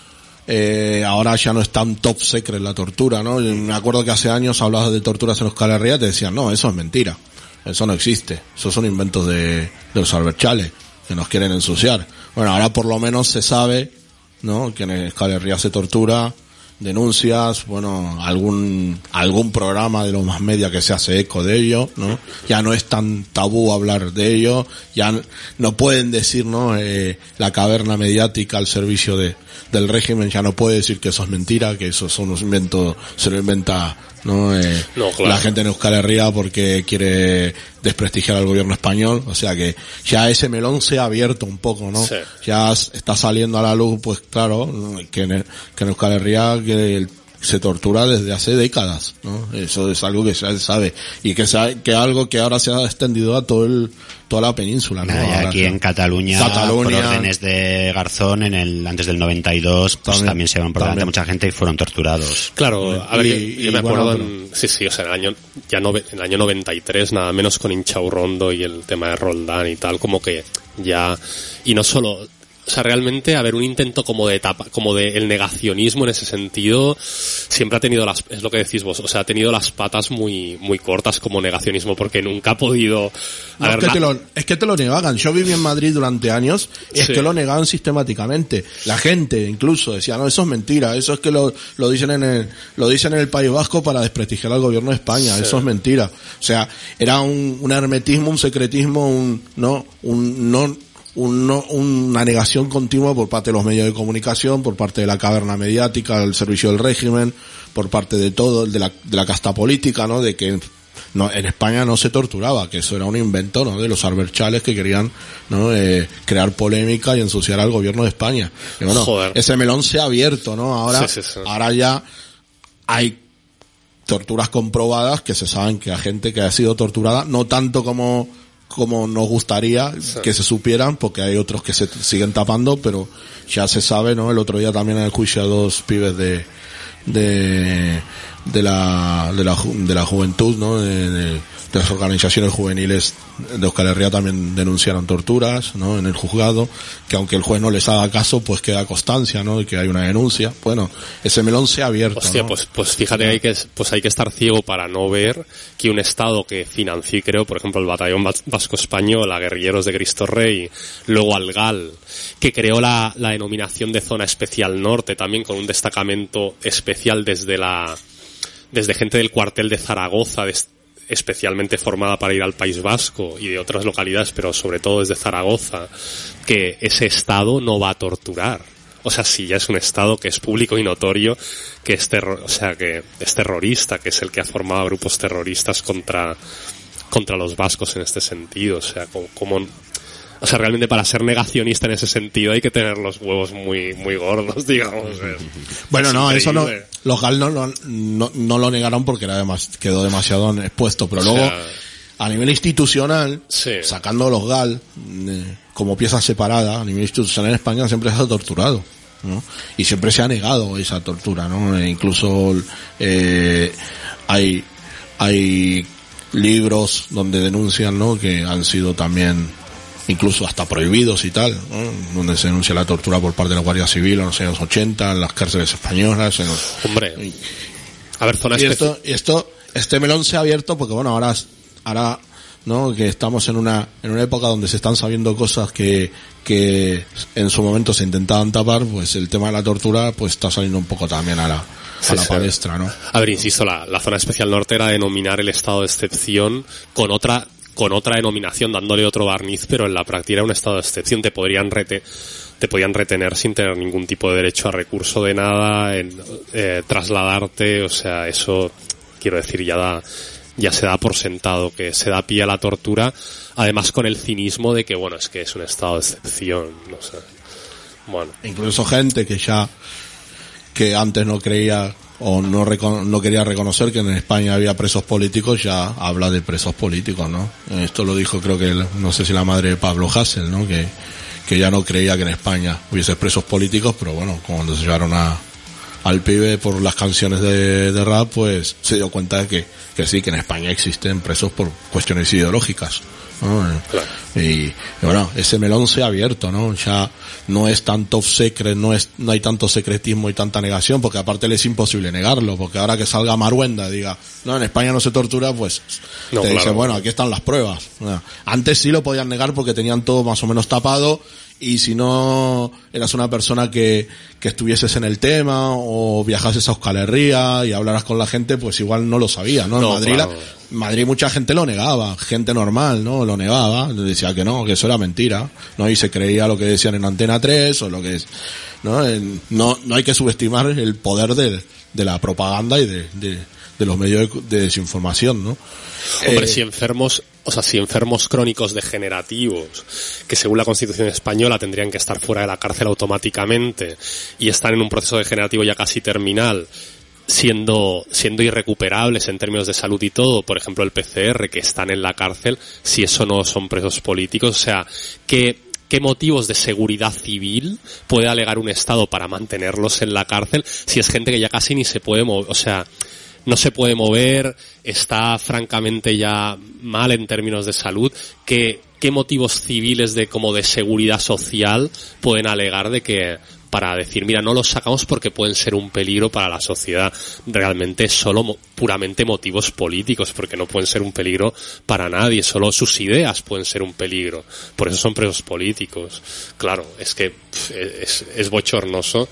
C: eh, ahora ya no es tan top secret la tortura, ¿no? Me acuerdo que hace años hablabas de torturas en Euskal Herria, te decían, no, eso es mentira, eso no existe, esos son inventos de, de los abertzales que nos quieren ensuciar. Bueno, ahora por lo menos se sabe, ¿no?, que en Euskal Herria se tortura, denuncias, bueno, algún algún programa de los más media que se hace eco de ello, ¿no? Ya no es tan tabú hablar de ello, ya no pueden decir, ¿no?, eh, la caverna mediática al servicio de del régimen ya no puede decir que eso es mentira, que eso son unos inventos, se lo inventa, ¿no?, eh,
D: no, claro,
C: la gente en Euskal Herria porque quiere desprestigiar al gobierno español, o sea que ya ese melón se ha abierto un poco, ¿no?
D: Sí.
C: Ya está saliendo a la luz, pues claro, que en, que en Euskal Herria que el, se tortura desde hace décadas, ¿no? Eso es algo que ya se sabe y que sabe, que algo que ahora se ha extendido a todo el toda la península, ¿no?
B: Nada,
C: Ahora,
B: aquí en Cataluña,
C: Cataluña,
B: por órdenes de Garzón, en el antes del noventa y dos, pues
C: también,
B: también se iban por delante
C: también.
B: mucha gente y fueron torturados.
D: Claro, a ver,
C: Y-
D: yo,
C: y
D: yo me acuerdo
C: bueno,
D: en, sí, sí, o sea, en el año, ya no, en el año noventa y tres, nada menos con Inchaurrondo y el tema de Roldán y tal, como que ya, y no solo, o sea, realmente, a ver, un intento como de etapa, como de el negacionismo en ese sentido, siempre ha tenido las, es lo que decís vos, o sea, ha tenido las patas muy, muy cortas como negacionismo, porque nunca ha podido, a
C: No,
D: ver,
C: es, que
D: la-
C: te lo, es que te lo negaban. Yo viví en Madrid durante años y es
D: Sí.
C: que lo negaban sistemáticamente. La gente incluso decía, no, eso es mentira, eso es que lo, lo dicen en el, lo dicen en el País Vasco para desprestigiar al gobierno de España,
D: Sí.
C: eso es mentira. O sea, era un, un hermetismo, un secretismo, un, no, un, no, un, no, una negación continua por parte de los medios de comunicación, por parte de la caverna mediática, del servicio del régimen, por parte de todo, de la, de la casta política, ¿no? De que no, en España no se torturaba, que eso era un invento, ¿no?, de los abertzales que querían, ¿no?, eh, crear polémica y ensuciar al gobierno de España. Y bueno,
D: Joder.
C: ese melón se ha abierto, ¿no? Ahora,
D: Sí, sí, sí.
C: ahora ya hay torturas comprobadas que se saben que hay gente que ha sido torturada, no tanto como como nos gustaría
D: Sí.
C: que se supieran, porque hay otros que se siguen tapando, pero ya se sabe, ¿no? El otro día también en el juicio a dos pibes de de de la de la ju- de la juventud, ¿no?, de, de, de las organizaciones juveniles de Euskal Herria también denunciaron torturas, ¿no?, en el juzgado, que aunque el juez no les haga caso, pues queda constancia, ¿no?, de que hay una denuncia. Bueno, ese melón se ha abierto,
D: Hostia,
C: ¿no?
D: pues, pues fíjate que hay que, pues hay que estar ciego para no ver que un Estado que financió, creo, por ejemplo, el Batallón Vas- Vasco Español, a guerrilleros de Cristo Rey, luego al G A L, que creó la, la denominación de Zona Especial Norte, también con un destacamento especial desde la, desde gente del cuartel de Zaragoza, des- especialmente formada para ir al País Vasco y de otras localidades, pero sobre todo desde Zaragoza, que ese Estado no va a torturar. O sea, si ya es un Estado que es público y notorio, que es terror, o sea, que es terrorista, que es el que ha formado grupos terroristas contra, contra los vascos en este sentido. O sea, como, como, o sea, realmente para ser negacionista en ese sentido hay que tener los huevos muy, muy gordos, digamos. Es-
C: Bueno,
D: es
C: no, eso no,
D: increíble.
C: los G A L no, no, no, no lo negaron porque era demas, quedó demasiado expuesto, pero
D: O
C: luego,
D: sea,
C: a nivel institucional,
D: Sí.
C: sacando los G A L eh, como pieza separada, a nivel institucional en España siempre se ha torturado, ¿no? Y siempre se ha negado esa tortura, ¿no? E incluso, eh, hay, hay libros donde denuncian, ¿no?, que han sido también incluso hasta prohibidos y tal, ¿no?, donde se denuncia la tortura por parte de la Guardia Civil en los años ochenta, en las cárceles españolas, en los...
D: hombre, a ver, zona
C: Y
D: especial.
C: esto, y esto, este melón se ha abierto porque bueno, ahora, ahora, ¿no?, que estamos en una, en una época donde se están sabiendo cosas que, que en su momento se intentaban tapar, pues el tema de la tortura, pues está saliendo un poco también a la, a
D: Sí,
C: la
D: sí.
C: palestra, ¿no?
D: A ver, insisto, la, la zona especial norte era denominar el estado de excepción con otra con otra denominación, dándole otro barniz, pero en la práctica era un estado de excepción. Te podrían rete, te podían retener sin tener ningún tipo de derecho a recurso de nada, en, eh, trasladarte, o sea, eso, quiero decir, ya da, ya se da por sentado que se da pie a la tortura, además con el cinismo de que, bueno, es que es un estado de excepción, no sé. Bueno.
C: Incluso gente que ya, que antes no creía o no recono- no quería reconocer que en España había presos políticos, ya habla de presos políticos, ¿no? Esto lo dijo, creo que, no sé si la madre de Pablo Hasél, ¿no?, que, que ya no creía que en España hubiese presos políticos, pero bueno, cuando se llevaron a, al pibe por las canciones de, de rap, pues se dio cuenta de que, que sí, que en España existen presos por cuestiones ideológicas, ¿no?
D: Claro.
C: Y, y bueno, ese melón se ha abierto, ¿no? Ya no es tanto secret, no es, no hay tanto secretismo y tanta negación, porque aparte le es imposible negarlo, porque ahora que salga Maruenda diga, no, en España no se tortura, pues
D: No,
C: te
D: claro.
C: dice, bueno, aquí están las pruebas. Bueno, antes sí lo podían negar porque tenían todo más o menos tapado, y si no eras una persona que, que estuvieses en el tema o viajases a Euskal Herria y hablaras con la gente, pues igual no lo sabía, ¿no?
D: No,
C: en Madrid,
D: claro.
C: la- en Madrid mucha gente lo negaba, gente normal, ¿no? Lo negaba, decía que no, que eso era mentira, ¿no? Y se creía lo que decían en Antena tres o lo que es, ¿no? En- no, no hay que subestimar el poder de, de la propaganda y de, de, de los medios de, de desinformación, ¿no?
D: Hombre,
C: Eh,
D: si enfermos, o sea, si enfermos crónicos degenerativos, que según la Constitución española tendrían que estar fuera de la cárcel automáticamente y están en un proceso degenerativo ya casi terminal, siendo siendo irrecuperables en términos de salud y todo, por ejemplo el P C R, que están en la cárcel, si eso no son presos políticos, o sea, que ¿qué motivos de seguridad civil puede alegar un Estado para mantenerlos en la cárcel si es gente que ya casi ni se puede mover? O sea, no se puede mover, está francamente ya mal en términos de salud. ¿Qué, qué motivos civiles de como de seguridad social pueden alegar de que para decir, mira, no los sacamos porque pueden ser un peligro para la sociedad? Realmente es solo mo- puramente motivos políticos, porque no pueden ser un peligro para nadie, solo sus ideas pueden ser un peligro. Por eso son presos políticos. Claro, es que pff, es, es bochornoso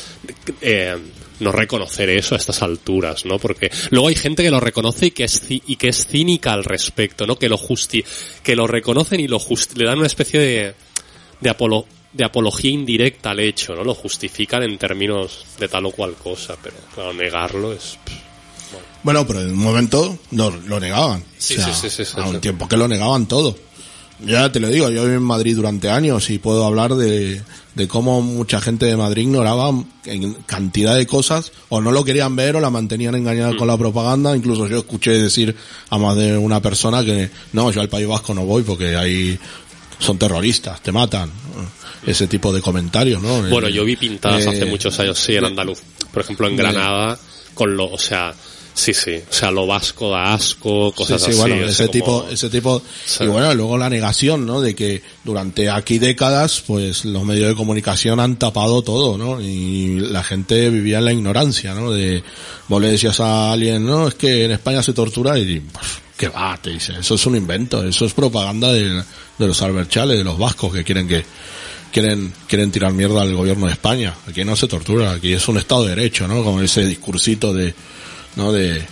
D: eh, no reconocer eso a estas alturas, ¿no? Porque luego hay gente que lo reconoce y que es ci- y que es cínica al respecto, ¿no? Que lo justi que lo reconocen y lo justi le dan una especie de de apolo de apología indirecta al hecho, ¿no? Lo justifican en términos de tal o cual cosa, pero claro, negarlo es
C: Bueno, pero en un momento lo, lo negaban.
D: Sí,
C: o sea,
D: sí, sí, sí, sí,
C: a un
D: sí.
C: tiempo que lo negaban todo. Ya te lo digo, yo viví en Madrid durante años y puedo hablar de, de cómo mucha gente de Madrid ignoraba en cantidad de cosas, o no lo querían ver o la mantenían engañada
D: Mm.
C: con la propaganda. Incluso yo escuché decir a más de una persona que no, yo al País Vasco no voy porque ahí son terroristas, te matan. Ese tipo de comentarios, ¿no?
D: Bueno,
C: Eh,
D: yo vi pintadas
C: eh,
D: hace muchos años, sí, en Andaluz. Por ejemplo, en
C: de-
D: Granada, con lo, o sea, sí, sí, o sea, lo vasco da asco, cosas
C: sí, sí,
D: así.
C: bueno,
D: o sea,
C: ese
D: como-
C: tipo, ese tipo,
D: Sí.
C: y bueno, luego la negación, ¿no? De que durante aquí décadas, pues los medios de comunicación han tapado todo, ¿no? Y la gente vivía en la ignorancia, ¿no? De, vos le decías a alguien, no, es que en España se tortura y, pues, ¿qué va? Te dice, eso es un invento, eso es propaganda de, de los alberchales, de los vascos que quieren que, quieren, quieren tirar mierda al gobierno de España. Aquí no se tortura, aquí es un Estado de Derecho, ¿no? Como ese discursito de, ¿no? De,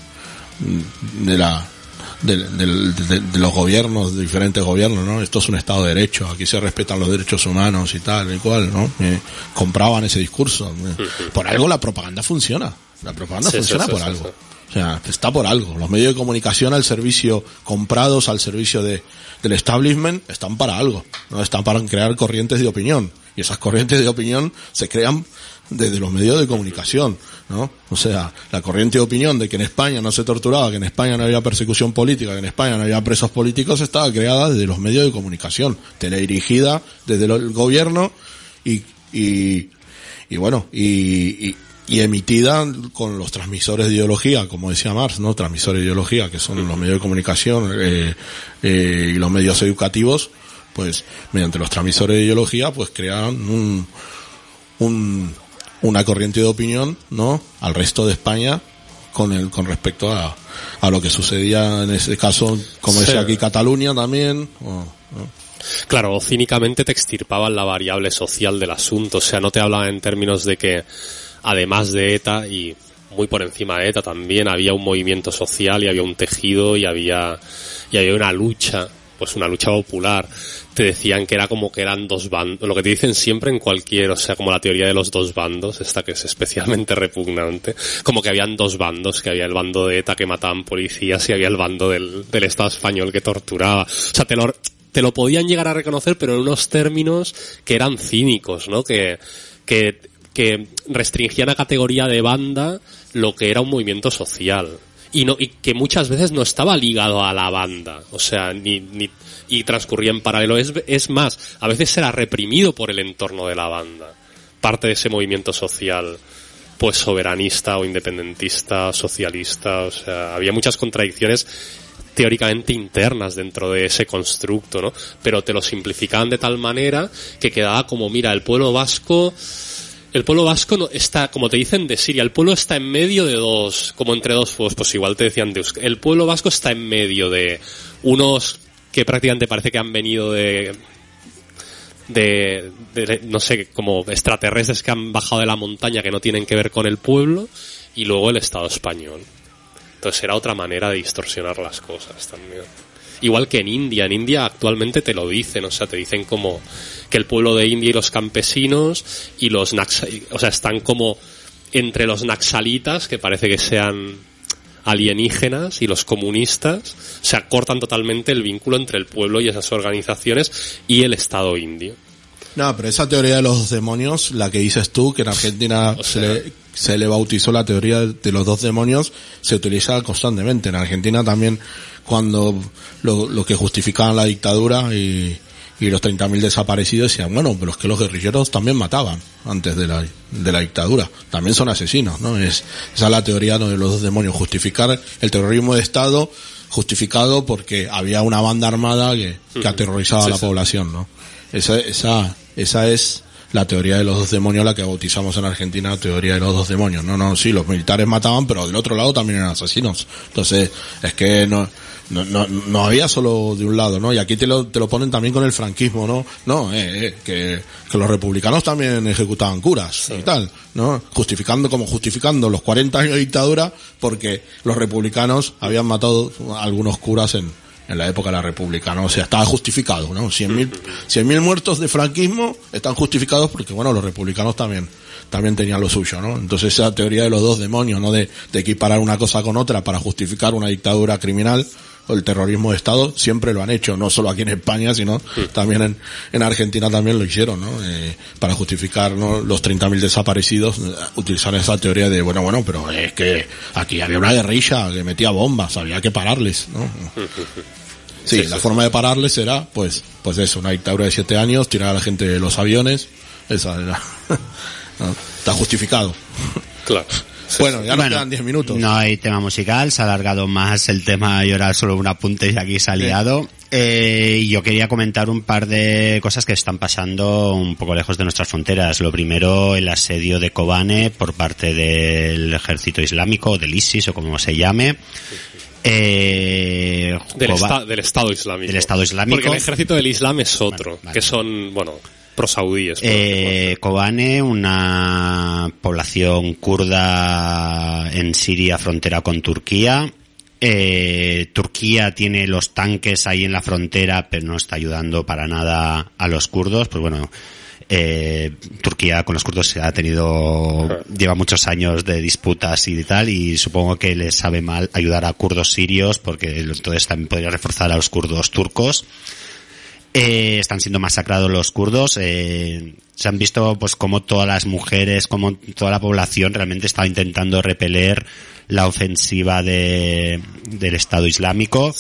C: de la, de, de, de, de los gobiernos, de diferentes gobiernos, ¿no? Esto es un Estado de Derecho, aquí se respetan los derechos humanos y tal y cual, ¿no? Eh, compraban ese discurso. Eh. Por algo la propaganda funciona. La propaganda
D: Sí,
C: funciona
D: sí,
C: por
D: sí,
C: algo.
D: sí.
C: O sea, está por algo. Los medios de comunicación al servicio, comprados al servicio de, del establishment, están para algo. No están para crear corrientes de opinión. Y esas corrientes de opinión se crean desde los medios de comunicación, ¿no? O sea, la corriente de opinión de que en España no se torturaba, que en España no había persecución política, que en España no había presos políticos, estaba creada desde los medios de comunicación, teledirigida desde lo- el gobierno y, y, y bueno, y, y, y emitida con los transmisores de ideología, como decía Marx, ¿no? Transmisores de ideología, que son los medios de comunicación, eh, eh, y los medios educativos, pues, mediante los transmisores de ideología, pues crearon un, un, una corriente de opinión, ¿no? Al resto de España con el, con respecto a, a lo que sucedía en ese caso, como
D: Sí.
C: decía aquí, Cataluña también, o, ¿no?
D: Claro, cínicamente te extirpaban la variable social del asunto, o sea, no te hablaban en términos de que, además de ETA, y muy por encima de ETA también, había un movimiento social y había un tejido y había, y había una lucha, pues una lucha popular. Te decían que era como que eran dos bandos, lo que te dicen siempre en cualquier, o sea, como la teoría de los dos bandos, esta que es especialmente repugnante, como que habían dos bandos, que había el bando de ETA que mataban policías y había el bando del, del Estado español que torturaba. O sea, te lo, te lo podían llegar a reconocer, pero en unos términos que eran cínicos, ¿no? Que, que, que restringían a categoría de banda lo que era un movimiento social. Y no, y que muchas veces no estaba ligado a la banda, o sea, ni, ni, y transcurría en paralelo. Es, es más, a veces era reprimido por el entorno de la banda, parte de ese movimiento social. pues soberanista o independentista, socialista, o sea, había muchas contradicciones teóricamente internas dentro de ese constructo, ¿no? Pero te lo simplificaban de tal manera que quedaba como, mira, el pueblo vasco, el pueblo vasco no está, como te dicen de Siria, el pueblo está en medio de dos, como entre dos fuegos, pues igual te decían de Euskadi, el pueblo vasco está en medio de unos que prácticamente parece que han venido de, de, de, no sé, como extraterrestres que han bajado de la montaña que no tienen que ver con el pueblo, y luego el Estado español. Entonces era otra manera de distorsionar las cosas también. Igual que en India. En India actualmente te lo dicen, o sea, te dicen como que el pueblo de India y los campesinos y los naxa, o sea, están como entre los naxalitas, que parece que sean alienígenas, y los comunistas. O sea, cortan totalmente el vínculo entre el pueblo y esas organizaciones y el Estado indio.
C: No, pero esa teoría de los dos demonios, la que dices tú, que en Argentina
D: O sea,
C: se, le, se le bautizó la teoría de los dos demonios, se utiliza constantemente. En Argentina también, cuando lo, lo que justificaban la dictadura y, y los treinta mil desaparecidos, decían, bueno, pero es que los guerrilleros también mataban antes de la, de la dictadura. También son asesinos, ¿no? Es, esa es la teoría, ¿no?, de los dos demonios. Justificar el terrorismo de Estado, justificado porque había una banda armada que, que aterrorizaba
D: Sí,
C: a la
D: sí.
C: población, ¿no? Esa, esa, esa es la teoría de los dos demonios, la que bautizamos en Argentina, la teoría de los dos demonios. No, no, sí, los militares mataban, pero del otro lado también eran asesinos. Entonces, es que no, no, no, no había solo de un lado, ¿no? Y aquí te lo, te lo ponen también con el franquismo, ¿no? No, eh, eh, que, que los republicanos también ejecutaban curas, sí, y tal, ¿no? Justificando, como justificando los cuarenta años de dictadura, porque los republicanos habían matado a algunos curas en, en la época de la República, ¿no? O sea, estaba justificado, ¿no? Cien mil, cien mil muertos de franquismo están justificados porque, bueno, los republicanos también, también tenían lo suyo, ¿no? Entonces esa teoría de los dos demonios, ¿no? De, de equiparar una cosa con otra para justificar una dictadura criminal o el terrorismo de Estado, siempre lo han hecho, no solo aquí en España, sino también en, en Argentina también lo hicieron, ¿no? Eh, para justificar, ¿no?, los treinta mil desaparecidos, eh, utilizar esa teoría de, bueno, bueno, pero es que aquí había una guerrilla que metía bombas, había que pararles, ¿no? Sí,
D: Sí,
C: la
D: sí,
C: forma de pararles era, pues, pues eso, una dictadura de siete años, tirar a la gente de los aviones, esa era, ¿no? Está justificado.
D: Claro.
C: Bueno, ya nos
B: Bueno,
C: quedan diez minutos.
B: No hay tema musical, se ha alargado más el tema y ahora solo un apunte y aquí se ha liado. Eh, yo quería comentar un par de cosas que están pasando un poco lejos de nuestras fronteras. Lo primero, el asedio de Kobane por parte del ejército islámico, del ISIS o como se llame. Eh,
D: Del,
B: Koba-
D: esta- del Estado Islámico.
B: Del Estado Islámico.
D: Porque el ejército del Islam es otro,
B: Vale, vale.
D: que son, bueno, prosaudíes. por
B: Eh, Kobane, una población kurda en Siria, frontera con Turquía. Eh, Turquía tiene los tanques ahí en la frontera, pero no está ayudando para nada a los kurdos. Pues bueno, eh, Turquía con los kurdos ha tenido, lleva muchos años de disputas y tal, y supongo que les sabe mal ayudar a kurdos sirios, porque entonces también podría reforzar a los kurdos turcos. Eh, están siendo masacrados los kurdos. Eh, se han visto pues como todas las mujeres, como toda la población realmente estaba intentando repeler la ofensiva de del Estado Islámico.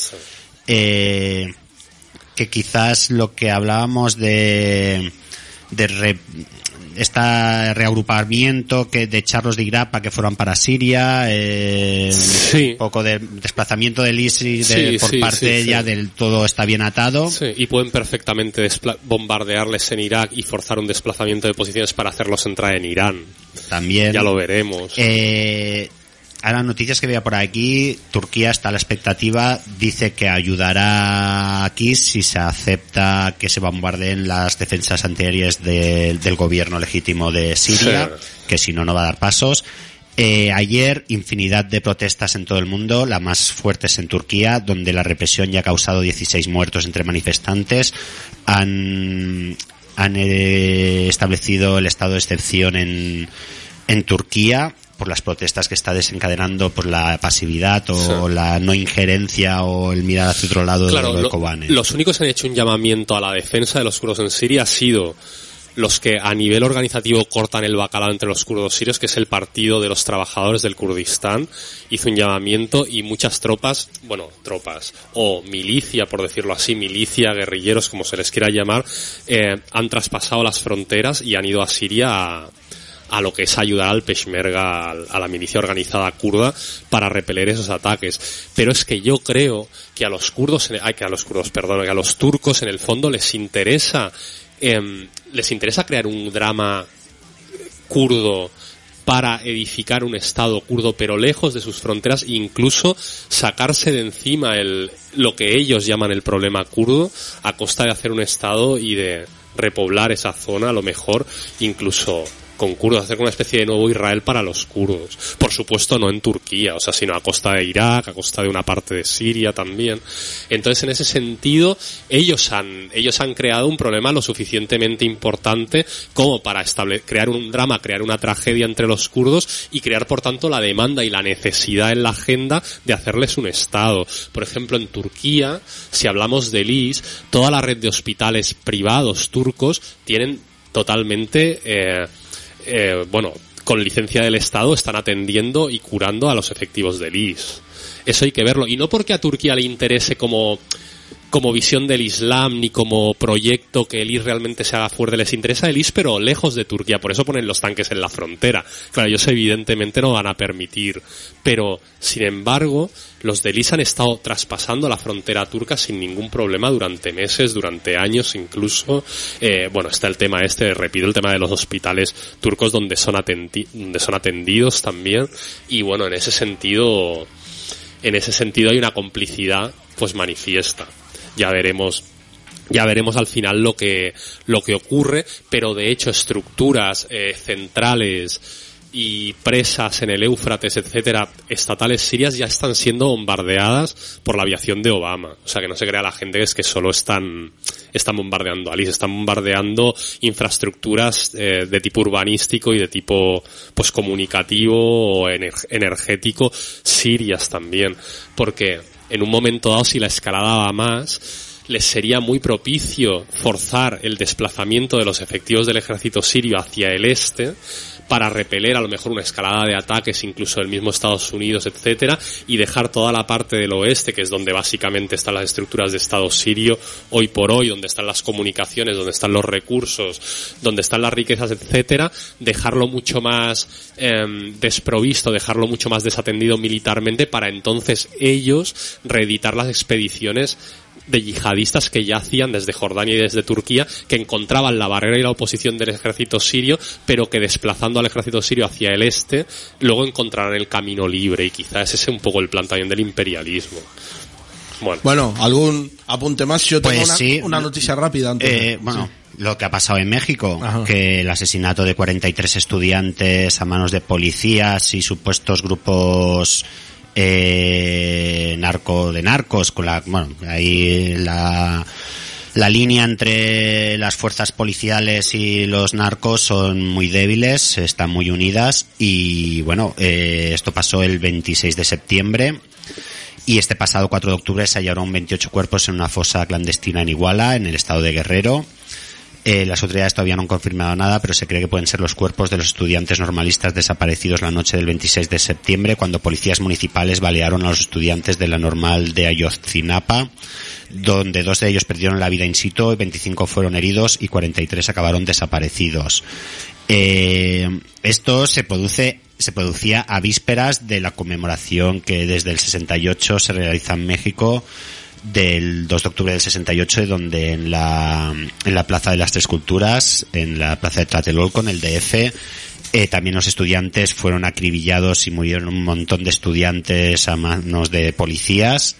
B: Eh, que quizás lo que hablábamos de de re, este reagrupamiento que de echarlos de Irak para que fueran para Siria, eh,
D: Sí.
B: un poco de desplazamiento del ISIS de,
D: Sí,
B: por
D: sí,
B: parte
D: sí,
B: ya
D: sí.
B: del todo está bien atado.
D: Sí, y pueden perfectamente despla- bombardearles en Irak y forzar un desplazamiento de posiciones para hacerlos entrar en Irán.
B: También.
D: Ya lo veremos.
B: Eh, ahora, noticias que veía por aquí, Turquía está a la expectativa, dice que ayudará aquí si se acepta que se bombardeen las defensas antiaéreas de- del gobierno legítimo de Siria,
D: Sí.
B: que si no, no va a dar pasos. Eh, ayer, infinidad de protestas en todo el mundo, las más fuertes en Turquía, donde la represión ya ha causado dieciséis muertos entre manifestantes. Han, han eh, establecido el estado de excepción en, en Turquía por las protestas que está desencadenando por la pasividad o
D: Sí.
B: la no injerencia o el mirar hacia otro lado
D: Claro,
B: de lo de
D: lo-
B: Kobane.
D: los únicos que han hecho un llamamiento a la defensa de los kurdos en Siria ha sido los que a nivel organizativo cortan el bacalao entre los kurdos sirios, que es el Partido de los Trabajadores del Kurdistán. Hizo un llamamiento y muchas tropas, bueno, tropas, o milicia, por decirlo así, milicia, guerrilleros, como se les quiera llamar, eh, han traspasado las fronteras y han ido a Siria a, a lo que es ayudar al Peshmerga, a la milicia organizada kurda, para repeler esos ataques. Pero es que yo creo que a los kurdos, ay, que a los kurdos, perdón, que a los turcos en el fondo les interesa, eh, les interesa crear un drama kurdo para edificar un estado kurdo, pero lejos de sus fronteras, e incluso sacarse de encima el, lo que ellos llaman el problema kurdo, a costa de hacer un estado y de repoblar esa zona, a lo mejor incluso con kurdos, hacer una especie de nuevo Israel para los kurdos. Por supuesto no en Turquía, o sea, sino a costa de Irak, a costa de una parte de Siria también. Entonces, en ese sentido, ellos han, ellos han creado un problema lo suficientemente importante como para estable, crear un drama, crear una tragedia entre los kurdos y crear, por tanto, la demanda y la necesidad en la agenda de hacerles un estado. Por ejemplo, en Turquía, si hablamos del I S, toda la red de hospitales privados turcos tienen totalmente, eh, Eh, bueno, con licencia del Estado están atendiendo y curando a los efectivos del I S. Eso hay que verlo. Y no porque a Turquía le interese como, como visión del Islam ni como proyecto que el I S realmente se haga fuerte. Les interesa el I S, pero lejos de Turquía. Por eso ponen los tanques en la frontera. Claro, ellos evidentemente no van a permitir. Pero, sin embargo, los del I S han estado traspasando la frontera turca sin ningún problema durante meses, durante años incluso. Eh, bueno, está el tema este, repito, el tema de los hospitales turcos donde son, atendi- donde son atendidos también. Y bueno, en ese sentido, en ese sentido hay una complicidad pues manifiesta. Ya veremos Ya veremos al final lo que lo que ocurre, pero de hecho estructuras eh, centrales y presas en el Éufrates, etcétera, estatales sirias ya están siendo bombardeadas por la aviación de Obama. O sea, que no se crea la gente que es que solo están están bombardeando al I S, están bombardeando infraestructuras eh, de tipo urbanístico y de tipo pues comunicativo o ener- energético sirias también, porque en un momento dado, si la escalada va más, les sería muy propicio forzar el desplazamiento de los efectivos del ejército sirio hacia el este para repeler a lo mejor una escalada de ataques, incluso del mismo Estados Unidos, etcétera, y dejar toda la parte del oeste, que es donde básicamente están las estructuras de Estado sirio hoy por hoy, donde están las comunicaciones, donde están los recursos, donde están las riquezas, etcétera, dejarlo mucho más eh, desprovisto, dejarlo mucho más desatendido militarmente, para entonces ellos reeditar las expediciones de yihadistas que ya hacían desde Jordania y desde Turquía, que encontraban la barrera y la oposición del ejército sirio, pero que desplazando al ejército sirio hacia el este, luego encontrarán el camino libre, y quizás ese es un poco el plan también del imperialismo. Bueno,
C: Bueno, ¿algún apunte más? Yo tengo
B: Pues
C: una,
B: sí.
C: una noticia rápida antes.
B: Eh, bueno, lo que ha pasado en México,
C: Ajá.
B: que el asesinato de cuarenta y tres estudiantes a manos de policías y supuestos grupos eh, narco de narcos, con la, bueno, ahí la la línea entre las fuerzas policiales y los narcos son muy débiles, están muy unidas, y bueno, eh, esto pasó el veintiséis de septiembre. Y este pasado cuatro de octubre se hallaron veintiocho cuerpos en una fosa clandestina en Iguala, en el estado de Guerrero. Eh, las autoridades todavía no han confirmado nada, pero se cree que pueden ser los cuerpos de los estudiantes normalistas desaparecidos la noche del veintiséis de septiembre, cuando policías municipales balearon a los estudiantes de la normal de Ayotzinapa, donde dos de ellos perdieron la vida in situ, veinticinco fueron heridos y cuarenta y tres acabaron desaparecidos. Eh, esto se produce se producía a vísperas de la conmemoración que desde el sesenta y ocho se realiza en México, del dos de octubre del sesenta y ocho, donde en la en la Plaza de las Tres Culturas, en la Plaza de Tlatelolco, en el D F, eh, también los estudiantes fueron acribillados y murieron un montón de estudiantes a manos de policías.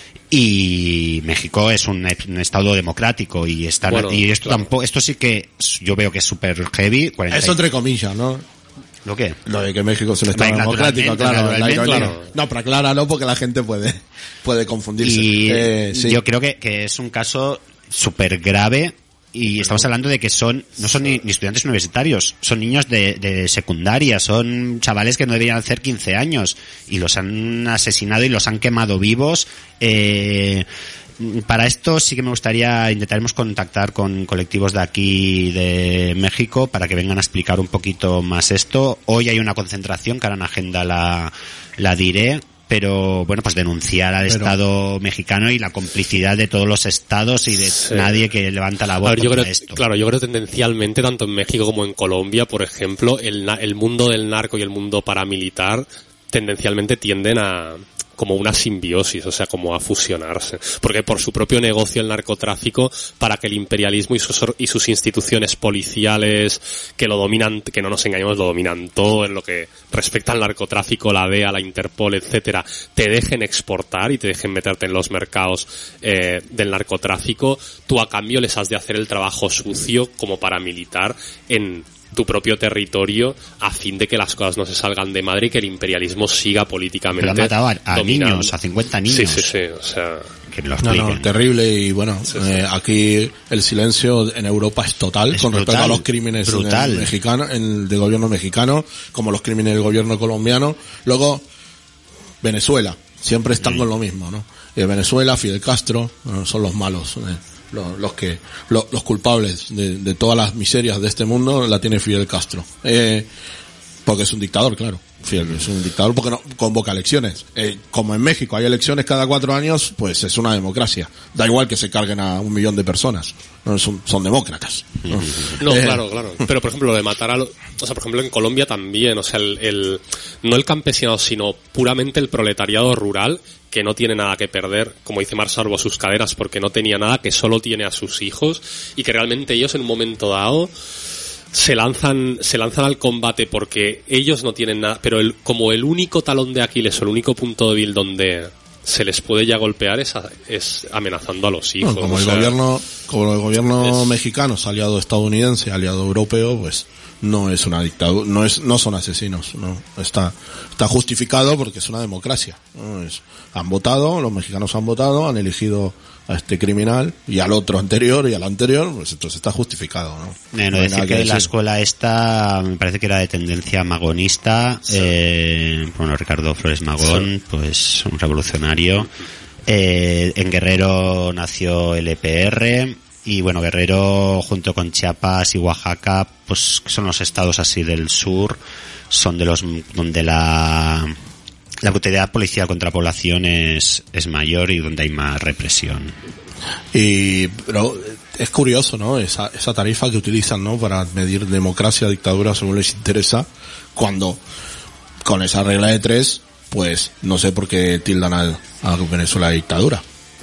B: Y México es un, un estado democrático, y están,
D: Bueno,
B: y esto
D: claro.
B: tampoco, esto sí que yo veo que es súper heavy. cuarenta
C: Eso entre comillas, ¿no?
B: ¿Lo qué?
C: Lo de que México es un estado
B: Hombre,
C: democrático,
B: naturalmente,
C: claro. La
B: naturalmente,
C: ironía.
D: claro.
C: No, pero acláralo porque la gente puede, puede confundirse.
B: Y
C: Eh, sí.
B: yo creo que, que es un caso súper grave, y estamos hablando de que son no son ni, ni estudiantes universitarios, son niños de, de secundaria, son chavales que no deberían hacer quince años, y los han asesinado y los han quemado vivos. Eh, para esto sí que me gustaría, intentaremos contactar con colectivos de aquí de México para que vengan a explicar un poquito más esto. Hoy hay una concentración que ahora en agenda la, la diré, pero bueno, pues denunciar al
C: Pero-
B: Estado mexicano y la complicidad de todos los estados y de
D: Sí.
B: nadie que levanta la
D: A
B: voz
D: ver, yo
B: contra
D: creo,
B: esto.
D: claro, yo creo tendencialmente, tanto en México como en Colombia, por ejemplo, el, na- el mundo del narco y el mundo paramilitar tendencialmente tienden a como una simbiosis, o sea, como a fusionarse. Porque por su propio negocio el narcotráfico, para que el imperialismo y sus, or- y sus instituciones policiales, que lo dominan, que no nos engañemos, lo dominan todo en lo que respecta al narcotráfico, la D E A, la Interpol, etcétera, te dejen exportar y te dejen meterte en los mercados eh, del narcotráfico, tú a cambio les has de hacer el trabajo sucio como paramilitar en tu propio territorio a fin de que las cosas no se salgan de madre y que el imperialismo siga políticamente
B: Pero ha matado a, a
D: dominando.
B: niños, a cincuenta niños.
D: Sí, sí, sí, o sea,
B: Que lo
C: No,
B: expliquen.
C: no, terrible y bueno,
D: Sí, sí.
C: eh, aquí el silencio en Europa es total
B: Es
C: con respecto
B: brutal,
C: a los crímenes en el
B: brutal.
C: mexicano, en el de gobierno mexicano, como los crímenes del gobierno colombiano. Luego, Venezuela, siempre están
B: Sí.
C: con lo mismo, ¿no? Eh, Venezuela, Fidel Castro, eh, son los malos, eh, los, los que, los, los culpables de, de todas las miserias de este mundo la tiene Fidel Castro. Eh, porque es un dictador, claro. Fidel es un dictador porque no convoca elecciones. Eh, como en México hay elecciones cada cuatro años, pues es una democracia. Da igual que se carguen a un millón de personas. No son, son demócratas. ¿no?
D: no,
C: Eh,
D: claro, claro. Pero por ejemplo, lo de matar a lo, o sea, por ejemplo en Colombia también, o sea, el, el, no el campesinado, sino puramente el proletariado rural, que no tiene nada que perder, como dice Marsalvo, sus caderas, porque no tenía nada, que solo tiene a sus hijos, y que realmente ellos en un momento dado se lanzan, se lanzan al combate porque ellos no tienen nada, pero el, como el único talón de Aquiles o el único punto débil donde se les puede ya golpear es, a- es amenazando a los hijos.
C: No, como
D: o
C: el
D: sea,
C: gobierno, como el gobierno
D: es-
C: mexicano es aliado estadounidense, aliado europeo, pues no es una dictadura, no es, no son asesinos, no está, está justificado porque es una democracia. ¿no? Es, han votado, los mexicanos han votado, han elegido a este criminal y al otro anterior y al anterior, pues entonces está justificado, ¿no?
B: Bueno,
C: No hay
B: decir
C: nada
B: que, la
C: decir.
B: escuela esta me parece que era de tendencia magonista. Eh, bueno, Ricardo Flores Magón, pues un revolucionario. Eh, en Guerrero nació el E P R y bueno, Guerrero junto con Chiapas y Oaxaca, pues son los estados así del sur, son de los donde la la brutalidad policial contra población es, es mayor y donde hay más represión.
C: Y, pero es curioso, ¿no? Esa, esa tarifa que utilizan, ¿no? Para medir democracia, dictadura, según les interesa, cuando con esa regla de tres, pues no sé por qué tildan a, a Venezuela de dictadura.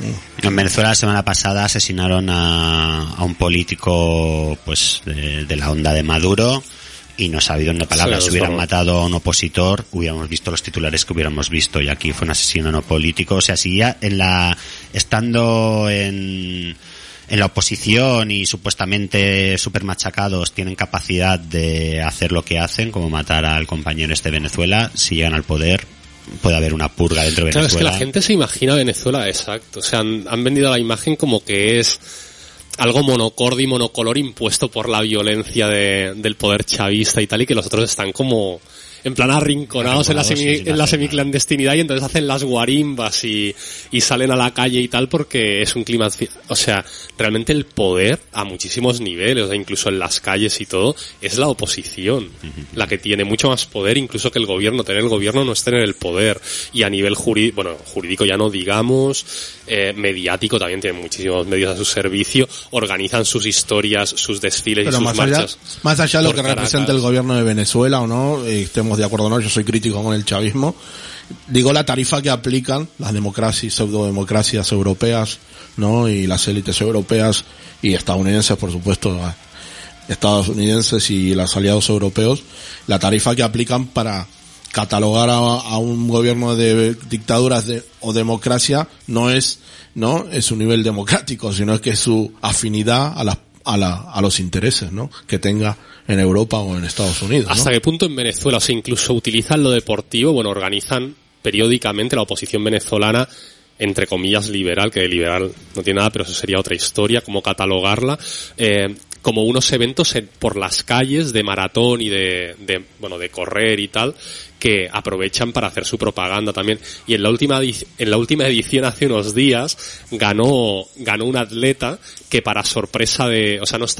B: En Venezuela la semana pasada asesinaron a, a un político pues de, de la onda de Maduro y no se ha habido una palabra.
D: Sí,
B: si
D: es
B: hubieran
D: verdad.
B: matado a un opositor, hubiéramos visto los titulares que hubiéramos visto y aquí fue un asesino no político. O sea, si ya en la, estando en, en la oposición y supuestamente súper machacados tienen capacidad de hacer lo que hacen, como matar al compañero este de Venezuela, si llegan al poder puede haber una purga dentro de
D: Claro, es que
B: Venezuela.
D: la gente se imagina Venezuela, exacto. O sea, han, han vendido la imagen como que es algo monocorde y monocolor impuesto por la violencia de, del poder chavista y tal, y que los otros están como en plan arrinconados, en la,
B: Arrinconados,
D: semi,
B: sí, sin
D: en la
B: hacer
D: semiclandestinidad, y entonces hacen las guarimbas y, y salen a la calle y tal porque es un clima, o sea, realmente el poder a muchísimos niveles, o sea, incluso en las calles y todo, es la oposición la que tiene mucho más poder incluso que el gobierno. Tener el gobierno no es tener el poder, y a nivel jurídico, bueno, jurídico ya no digamos, eh, mediático también tienen muchísimos medios a su servicio, organizan sus historias, sus desfiles y
C: Pero
D: sus
C: más allá,
D: marchas.
C: más allá de lo
D: por
C: que
D: Caracas.
C: representa el gobierno de Venezuela o no, eh, estemos de acuerdo o no, yo soy crítico con el chavismo, digo la tarifa que aplican las democracias, pseudodemocracias europeas, ¿no? Y las élites europeas y estadounidenses, por supuesto, a- estadounidenses y los aliados europeos, la tarifa que aplican para catalogar a, a un gobierno de dictaduras de, o democracia no es, no es un nivel democrático, sino es que es su afinidad a las a la, a los intereses, ¿no? Que tenga en Europa o en Estados Unidos, ¿no?
D: ¿Hasta qué punto en Venezuela? O sea, incluso utilizan lo deportivo, bueno, organizan periódicamente la oposición venezolana, entre comillas liberal, que de liberal no tiene nada, pero eso sería otra historia, como catalogarla, eh, como unos eventos en, por las calles de maratón y de, de, bueno, de correr y tal, que aprovechan para hacer su propaganda también. Y en la última, edi- en la última edición hace unos días ganó, ganó un atleta que para sorpresa de, o sea, no estaba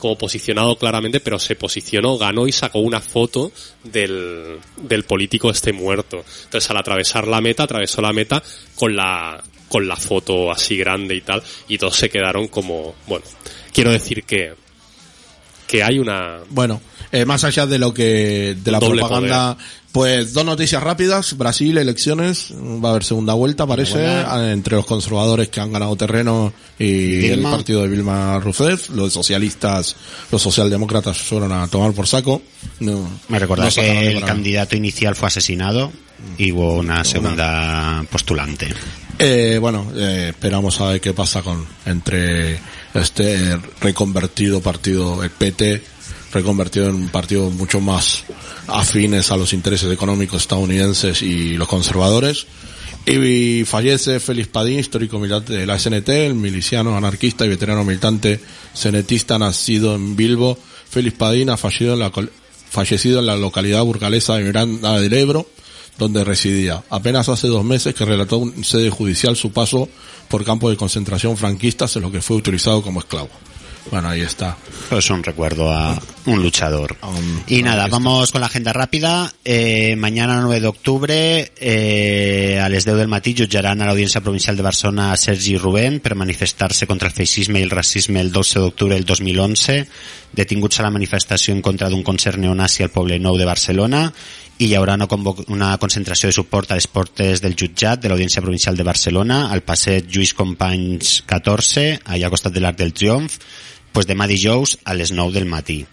D: como posicionado claramente, pero se posicionó, ganó y sacó una foto del, del político este muerto. Entonces al atravesar la meta, atravesó la meta con la, con la foto así grande y tal, y todos se quedaron como, bueno, quiero decir que, que hay una...
C: Bueno, eh, más allá de lo que, de la
D: Doble
C: propaganda,
D: poder.
C: Pues dos noticias rápidas. Brasil, elecciones, va a haber segunda vuelta, parece,
B: Buena.
C: entre los conservadores que han ganado terreno y
B: Dilma.
C: el partido de Dilma Rousseff. Los socialistas, los socialdemócratas fueron a tomar por saco. No,
B: Me recordaba
C: no sacaron
B: que
C: de
B: el
C: para-
B: candidato inicial fue asesinado y hubo una segunda postulante.
C: Eh, bueno, eh, esperamos a ver qué pasa con entre este reconvertido partido, el P T, reconvertido en un partido mucho más afines a los intereses económicos estadounidenses y los conservadores. Y fallece Félix Padín, histórico militante de la S N T, el miliciano, anarquista y veterano militante cenetista nacido en Bilbo. Félix Padín ha fallecido en la, col- fallecido en la localidad burgalesa de Miranda del Ebro, donde residía. Apenas hace dos meses que relató en sede judicial su paso por campos de concentración franquistas en los que fue utilizado como esclavo. Bueno, ahí está.
B: Pues un recuerdo a un luchador.
C: A un-
B: Y
C: a
B: nada,
C: un-
B: vamos con la agenda rápida. Eh, mañana nueve de octubre, eh, a les deu del matí jutjaran a l'Audiència Provincial de Barcelona a Sergi Rubén per manifestar-se contra el feixisme i el racisme el dotze d'octubre del dos mil onze, detinguts a la manifestació en contra d'un concert neonazi al Poble Nou de Barcelona, i hi haurà una, convo- una concentració de suport a les portes del jutjat de l'Audiència Provincial de Barcelona al passeig Lluís Companys catorze, allà al costat de l'Arc del Triomf, pues demà dijous a les nou del matí.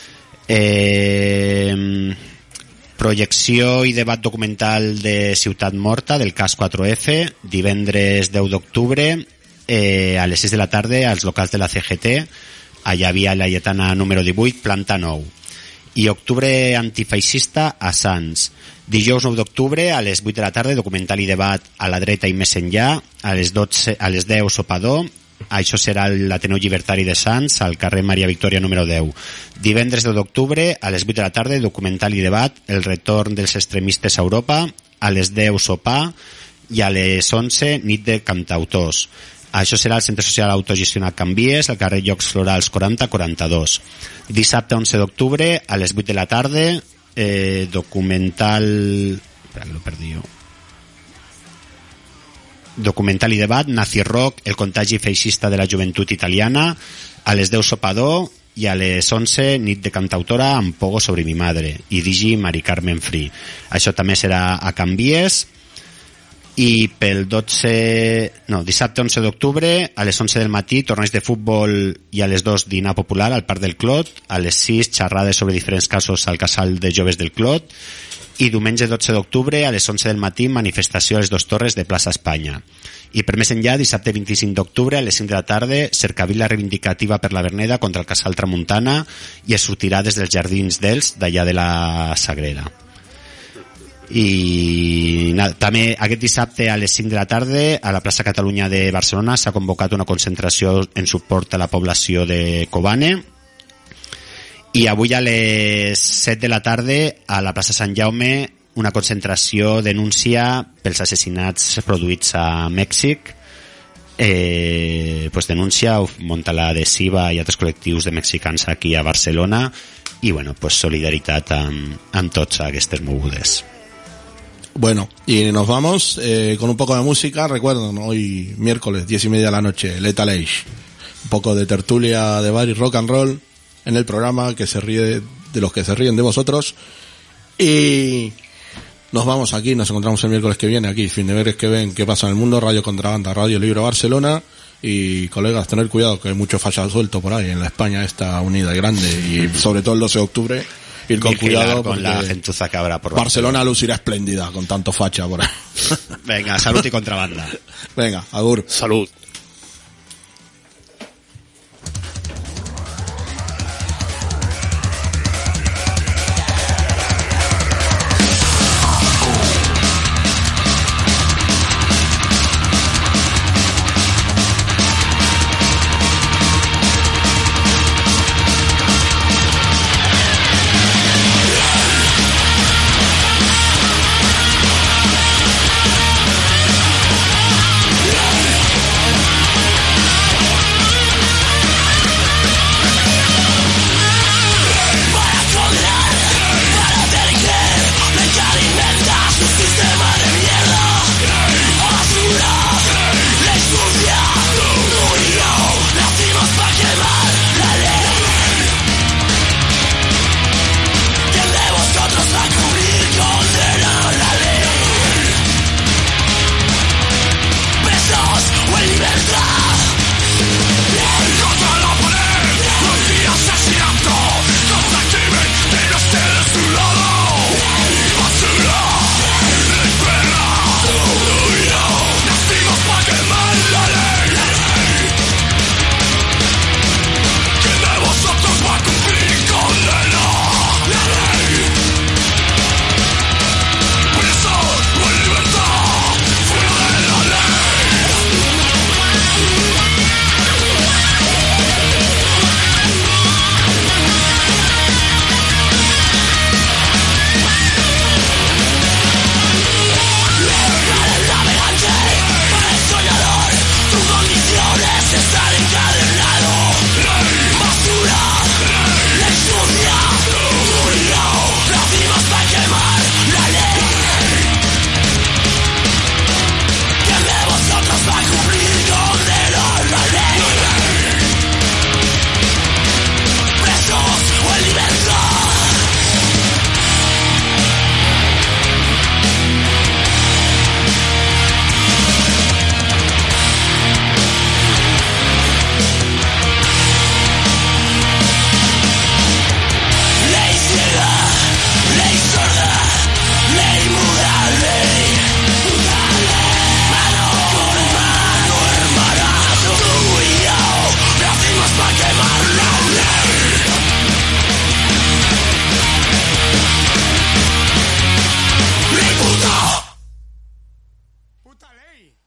B: Eh, projecció i debat documental de Ciutat Morta del cas quatre efe, divendres deu d'octubre, eh, a les sis de la tarda als locals de la C G T, allà via la Lletana número divuit, planta nou. I octubre antifeixista a Sants. Dijous nou d'octubre a les vuit de la tarda, documental i debat a la dreta i més enllà, a les dotze, a les deu sopador. Això serà l'Ateneu Llibertari de Sants, al carrer Maria Victòria número deu. Divendres deu d'octubre, a les vuit de la tarda, documental i debat, el retorn dels extremistes a Europa, a les deu sopar i a les onze nit de cantautors. Això serà al Centre Social Autogestionat Can Vies, al carrer Llocs Florals quaranta quaranta-dos. Dissabte onze d'octubre, a les vuit de la tarda, eh, documental... Espera, que lo perdí jo. Documental i debat, Nazi Rock, el contagi feixista de la joventut italiana, a les deu sopador i a les onze nit de cantautora amb Pogo sobre mi madre i Digi Mari Carmen Free. Això també serà a Can Vies. I pel dotze... No, dissabte onze d'octubre, a les onze del matí, torneig de futbol i a les dos dinar popular al Parc del Clot, a les sis xerrades sobre diferents casos al casal de joves del Clot, i diumenge dotze d'octubre, a les onze del matí, manifestació a les dos torres de plaça Espanya. I per més enllà, dissabte vint-i-cinc d'octubre, a les cinc de la tarda, cercavila reivindicativa per la Verneda contra el casal Tramuntana i es sortirà des dels jardins d'Els, d'allà de la Sagrera. I nada, també aquest dissabte a les cinc de la tarda a la plaça Catalunya de Barcelona s'ha convocat una concentració en suport a la població de Kobane, i avui a les set de la tarda a la plaça Sant Jaume una concentració denúncia pels assassinats produïts a Mèxic. Eh, pues denúncia munta l'adhesiva i altres col·lectius de mexicans aquí a Barcelona i bueno, pues solidaritat amb, amb tots aquestes mogudes.
C: Bueno, y nos vamos eh, con un poco de música. Recuerden, hoy miércoles, diez y media de la noche, Lethal Age. Un poco de tertulia de bar y rock and roll en el programa que se ríe de, de los que se ríen de vosotros. Y nos vamos aquí, nos encontramos el miércoles que viene aquí, fin de veres que ven qué pasa en el mundo, Radio Contrabanda, Radio Libre Barcelona. Y colegas, tener cuidado que hay mucho falla suelto por ahí en la España esta unida y grande, y sobre todo el doce de octubre. Ir con
B: Vigilar
C: cuidado
B: con la
C: porque
B: gentuza que habrá por
C: Barcelona lucirá espléndida con tanto facha por ahí.
B: Venga, salud y contrabanda.
C: Venga, agur.
D: Salud.
A: We'll be right back.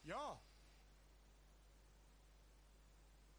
E: Yo.